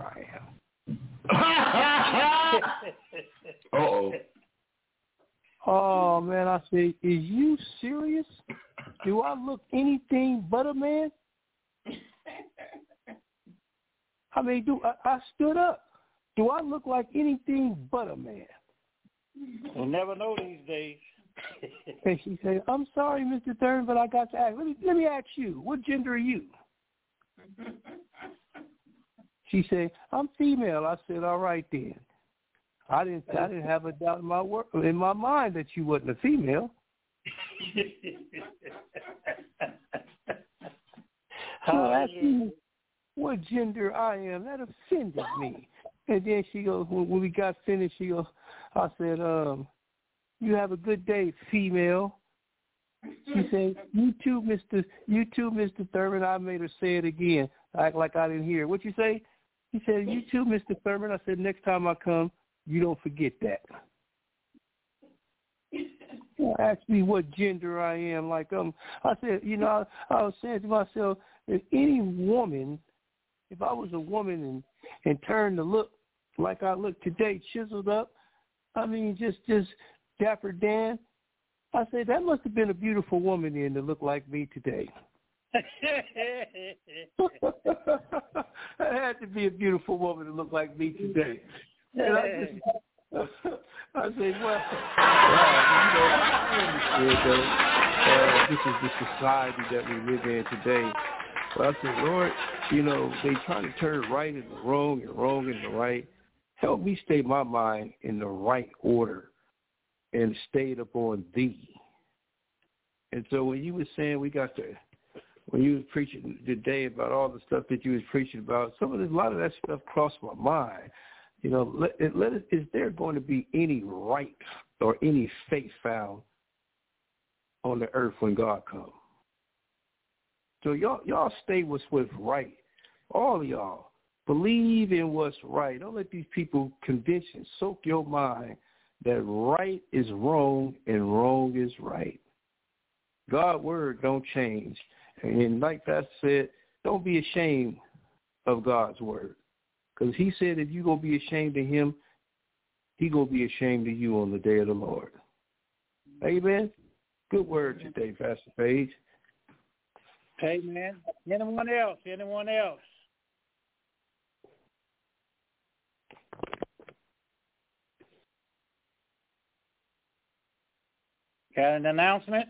I am. Uh-oh. Oh, man, I say, is you serious? Do I look anything but a man? I mean, do I, I stood up. Do I look like anything but a man? We'll never know these days. And she said, I'm sorry, Mister Thurman, but I got to ask. Let me, let me ask you, what gender are you? She said, I'm female. I said, all right then. I didn't I didn't have a doubt in my work, in my mind that you wasn't a female. So asked me what gender I am. That offended me. And then she goes, when, when we got finished, she goes, I said, um, you have a good day, female. She said, you too, Mister You too, Mister Thurman. I made her say it again, act like I didn't hear it. What'd you say? She said, you too, Mister Thurman. I said, next time I come, you don't forget that. Ask me what gender I am. Like um, I said, you know, I, I was saying to myself, if any woman, if I was a woman and and turned to look like I look today, chiseled up, I mean, just just Dapper Dan, I said that must have been a beautiful woman then to look like me today. It had to be a beautiful woman to look like me today. And I just, I said, well, uh, you know, I understood though. Uh, this is the society that we live in today. But I said, Lord, you know, they try to turn right into wrong and wrong into right. Help me stay my mind in the right order and stay it upon thee. And so when you were saying we got to, when you was preaching today about all the stuff that you was preaching about, some of this, a lot of that stuff crossed my mind. You know, let, let it, is there going to be any right or any faith found on the earth when God comes? So y'all, y'all stay with what's right. All of y'all believe in what's right. Don't let these people convince you, soak your mind that right is wrong and wrong is right. God's word don't change. And like Pastor said, don't be ashamed of God's word. Because he said if you're going to be ashamed of him, he's going to be ashamed of you on the day of the Lord. Amen. Good word today, Pastor Page. Amen. Anyone else? Anyone else? Got an announcement?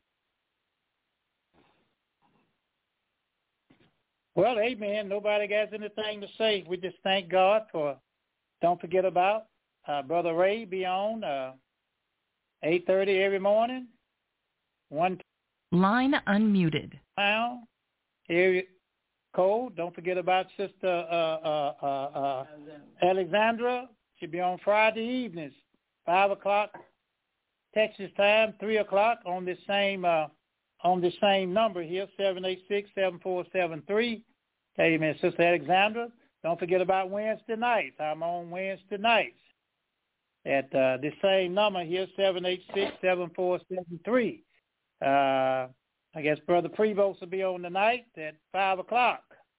Well, amen. Nobody has anything to say. We just thank God for, don't forget about uh, Brother Ray be on uh, eight thirty every morning. One Line unmuted. Now, area code. Don't forget about Sister uh, uh, uh, uh, Alexandra. She'll be on Friday evenings, five o'clock Texas time, three o'clock on this same uh, on the same number here, seven eight six, seven four seven three. Amen. Sister Alexandra, don't forget about Wednesday nights. I'm on Wednesday nights at uh, the same number here, seven eight six, seven four seven three. Uh, I guess Brother Prevost will be on tonight at five o'clock.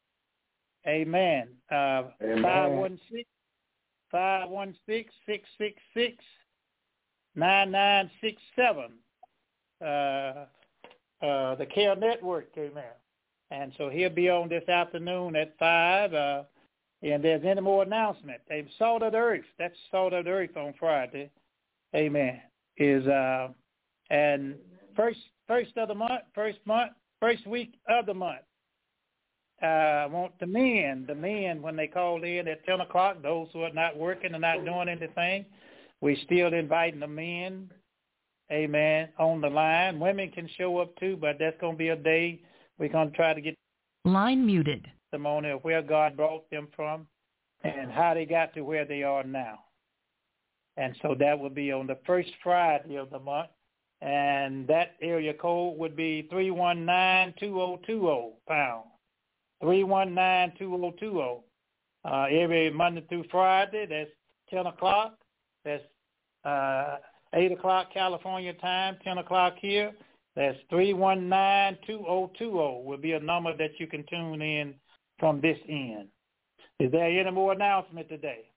Amen. Uh, Amen. five one six, five one six, six six six, nine nine six seven. Uh, Uh, the Care Network, amen. And so he'll be on this afternoon at five. Uh, and there's any more announcement. They've Salt of the Earth. That's Salt of the Earth on Friday. Amen. Is uh, and first first of the month, first month, first week of the month. Uh, I want the men, the men when they call in at ten o'clock. Those who are not working and not doing anything, we still inviting the men. Amen. On the line. Women can show up too, but that's going to be a day we're going to try to get Line muted. testimony of where God brought them from and how they got to where they are now. And so that will be on the first Friday of the month. And that area code would be three one nine, two zero two zero pound. three one nine, two zero two zero. Uh, every Monday through Friday, that's ten o'clock. That's uh, eight o'clock California time, ten o'clock here. That's three one nine, two zero two zero will be a number that you can tune in from this end. Is there any more announcement today?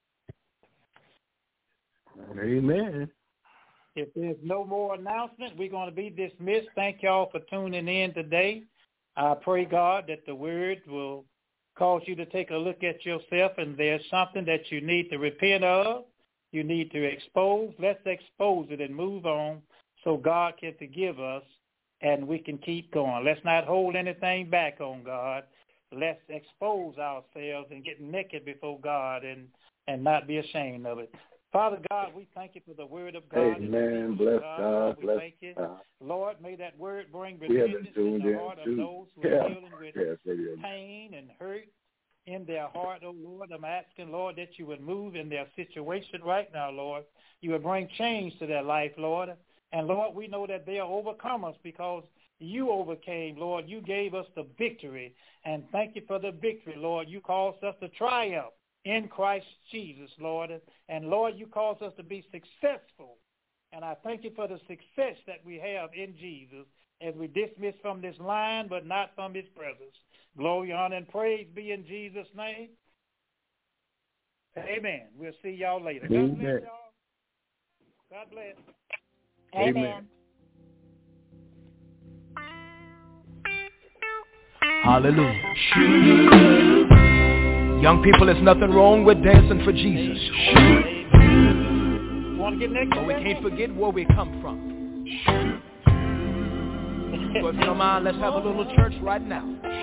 Amen. If there's no more announcement, we're going to be dismissed. Thank y'all for tuning in today. I pray, God, that the word will cause you to take a look at yourself, and there's something that you need to repent of, you need to expose. Let's expose it and move on so God can forgive us and we can keep going. Let's not hold anything back on God. Let's expose ourselves and get naked before God and, and not be ashamed of it. Father God, we thank you for the word of God. Amen. Bless God. God. We Bless thank you. God. Lord, may that word bring We haven't repentance in tuned the in heart of to those who yeah. are dealing with Yes, radio. pain and hurt in their heart, oh Lord. I'm asking, Lord, that you would move in their situation right now, Lord. You would bring change to their life, Lord. And, Lord, we know that they are overcomers because you overcame, Lord. You gave us the victory. And thank you for the victory, Lord. You caused us to triumph in Christ Jesus, Lord. And, Lord, you caused us to be successful. And I thank you for the success that we have in Jesus as we dismiss from this line, but not from his presence. Glory, honor, and praise be in Jesus' name. Amen. We'll see y'all later. God Amen. bless y'all. God bless. Amen. Amen. Hallelujah. Young people, there's nothing wrong with dancing for Jesus. You want to get naked? But we can't forget where we come from. So if you don't mind, let's have a little church right now.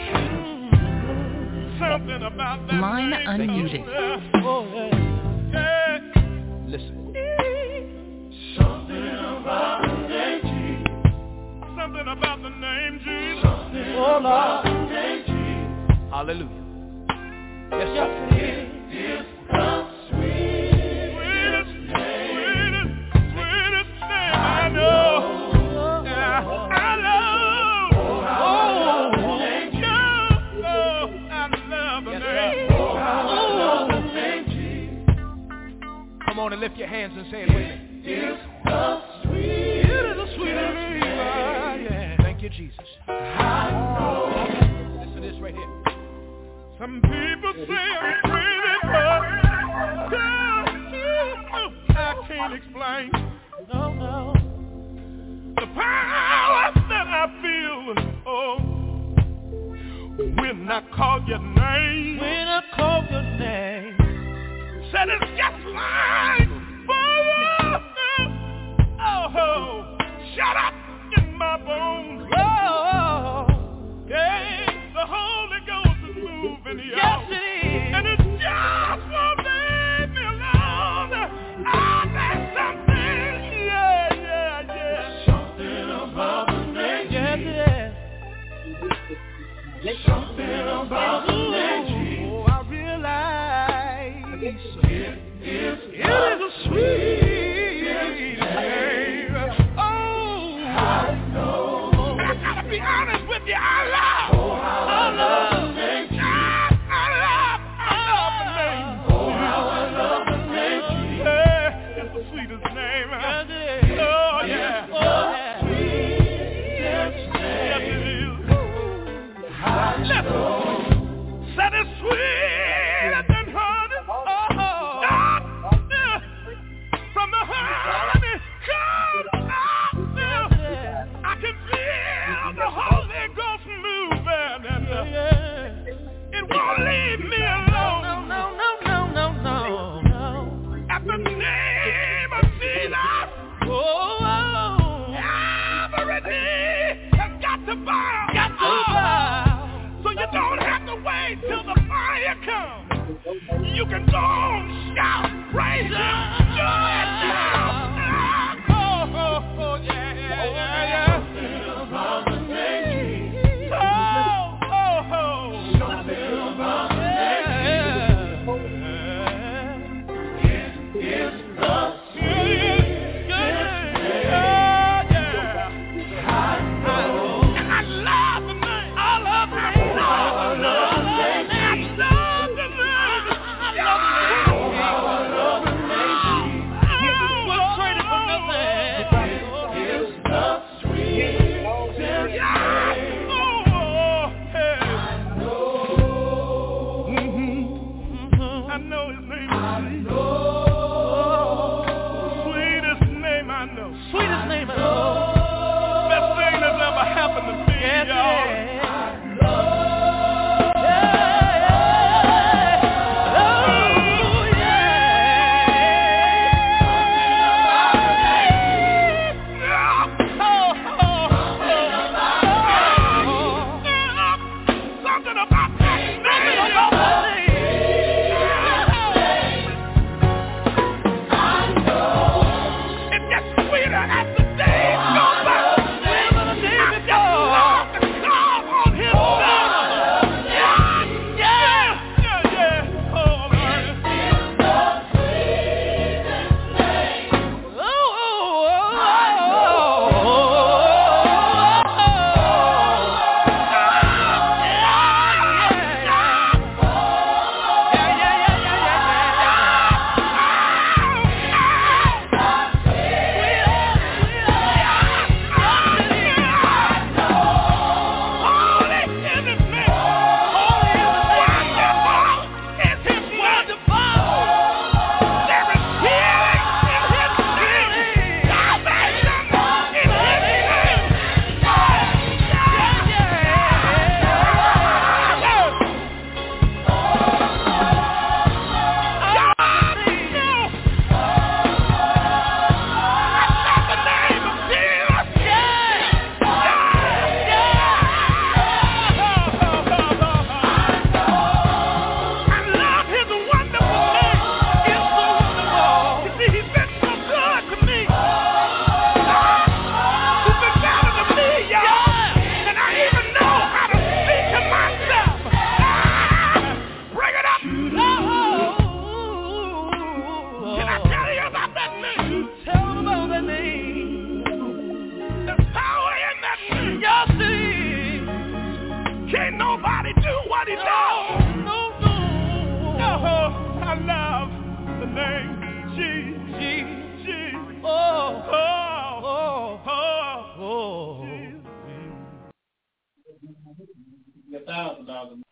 Something about that Line name. unmuted. Oh, yeah. Yeah. Listen. Something about the name Jesus. Something about the name Jesus. Something oh, about the name Jesus. Hallelujah. Yes, sir. It is the sweetest, sweetest, sweetest name I know. Yeah, I love. Oh, oh, oh, I love the name. Oh, the name Jesus. Come on and lift your hands and say it with me. It's the sweet, it is the sweetest name. Yeah. Thank you, Jesus. I know. Listen to this right here. Some people say I'm crazy, but I can't explain. No, no. The power that I feel, oh, when I call your name. When I call your name. Said it's just like, oh, oh, shut up in my bones. Oh, yeah, the Holy Ghost is moving here. Yes, it is. And it just won't leave me alone. Ah, there's something, yeah, yeah, yeah. Something about the name. Yes, yes. Something about the name. Oh, I realize it is, it is a sweet name. Oh, I know. I gotta be honest with you. I love. Oh, I love the name. I love. I love the name. Oh, how I love the name. Yeah, it's the sweetest name. Yes, it is. Oh, yeah. Oh, yeah. Sweetest name. Yes, it is. I know. Said it's sweeter than honey. Oh, yeah. From the honey comes out. I can feel the Holy Ghost moving, and uh, it won't leave me alone. No, no, no, no, no, no, no. At the name of Jesus, oh, every knee has got to bow. Got to bow. So you don't have to wait till the fire comes. You can go on, shout, praise Him, do it now. Oh, oh, oh, yeah, yeah, yeah, yeah. Something about the name. Oh, oh, oh. Something about the name. It is the sweetest name. Yeah, yeah. I know. And I love the name. I love the name. I love the name. I love the name. I love the name. thousand dollars.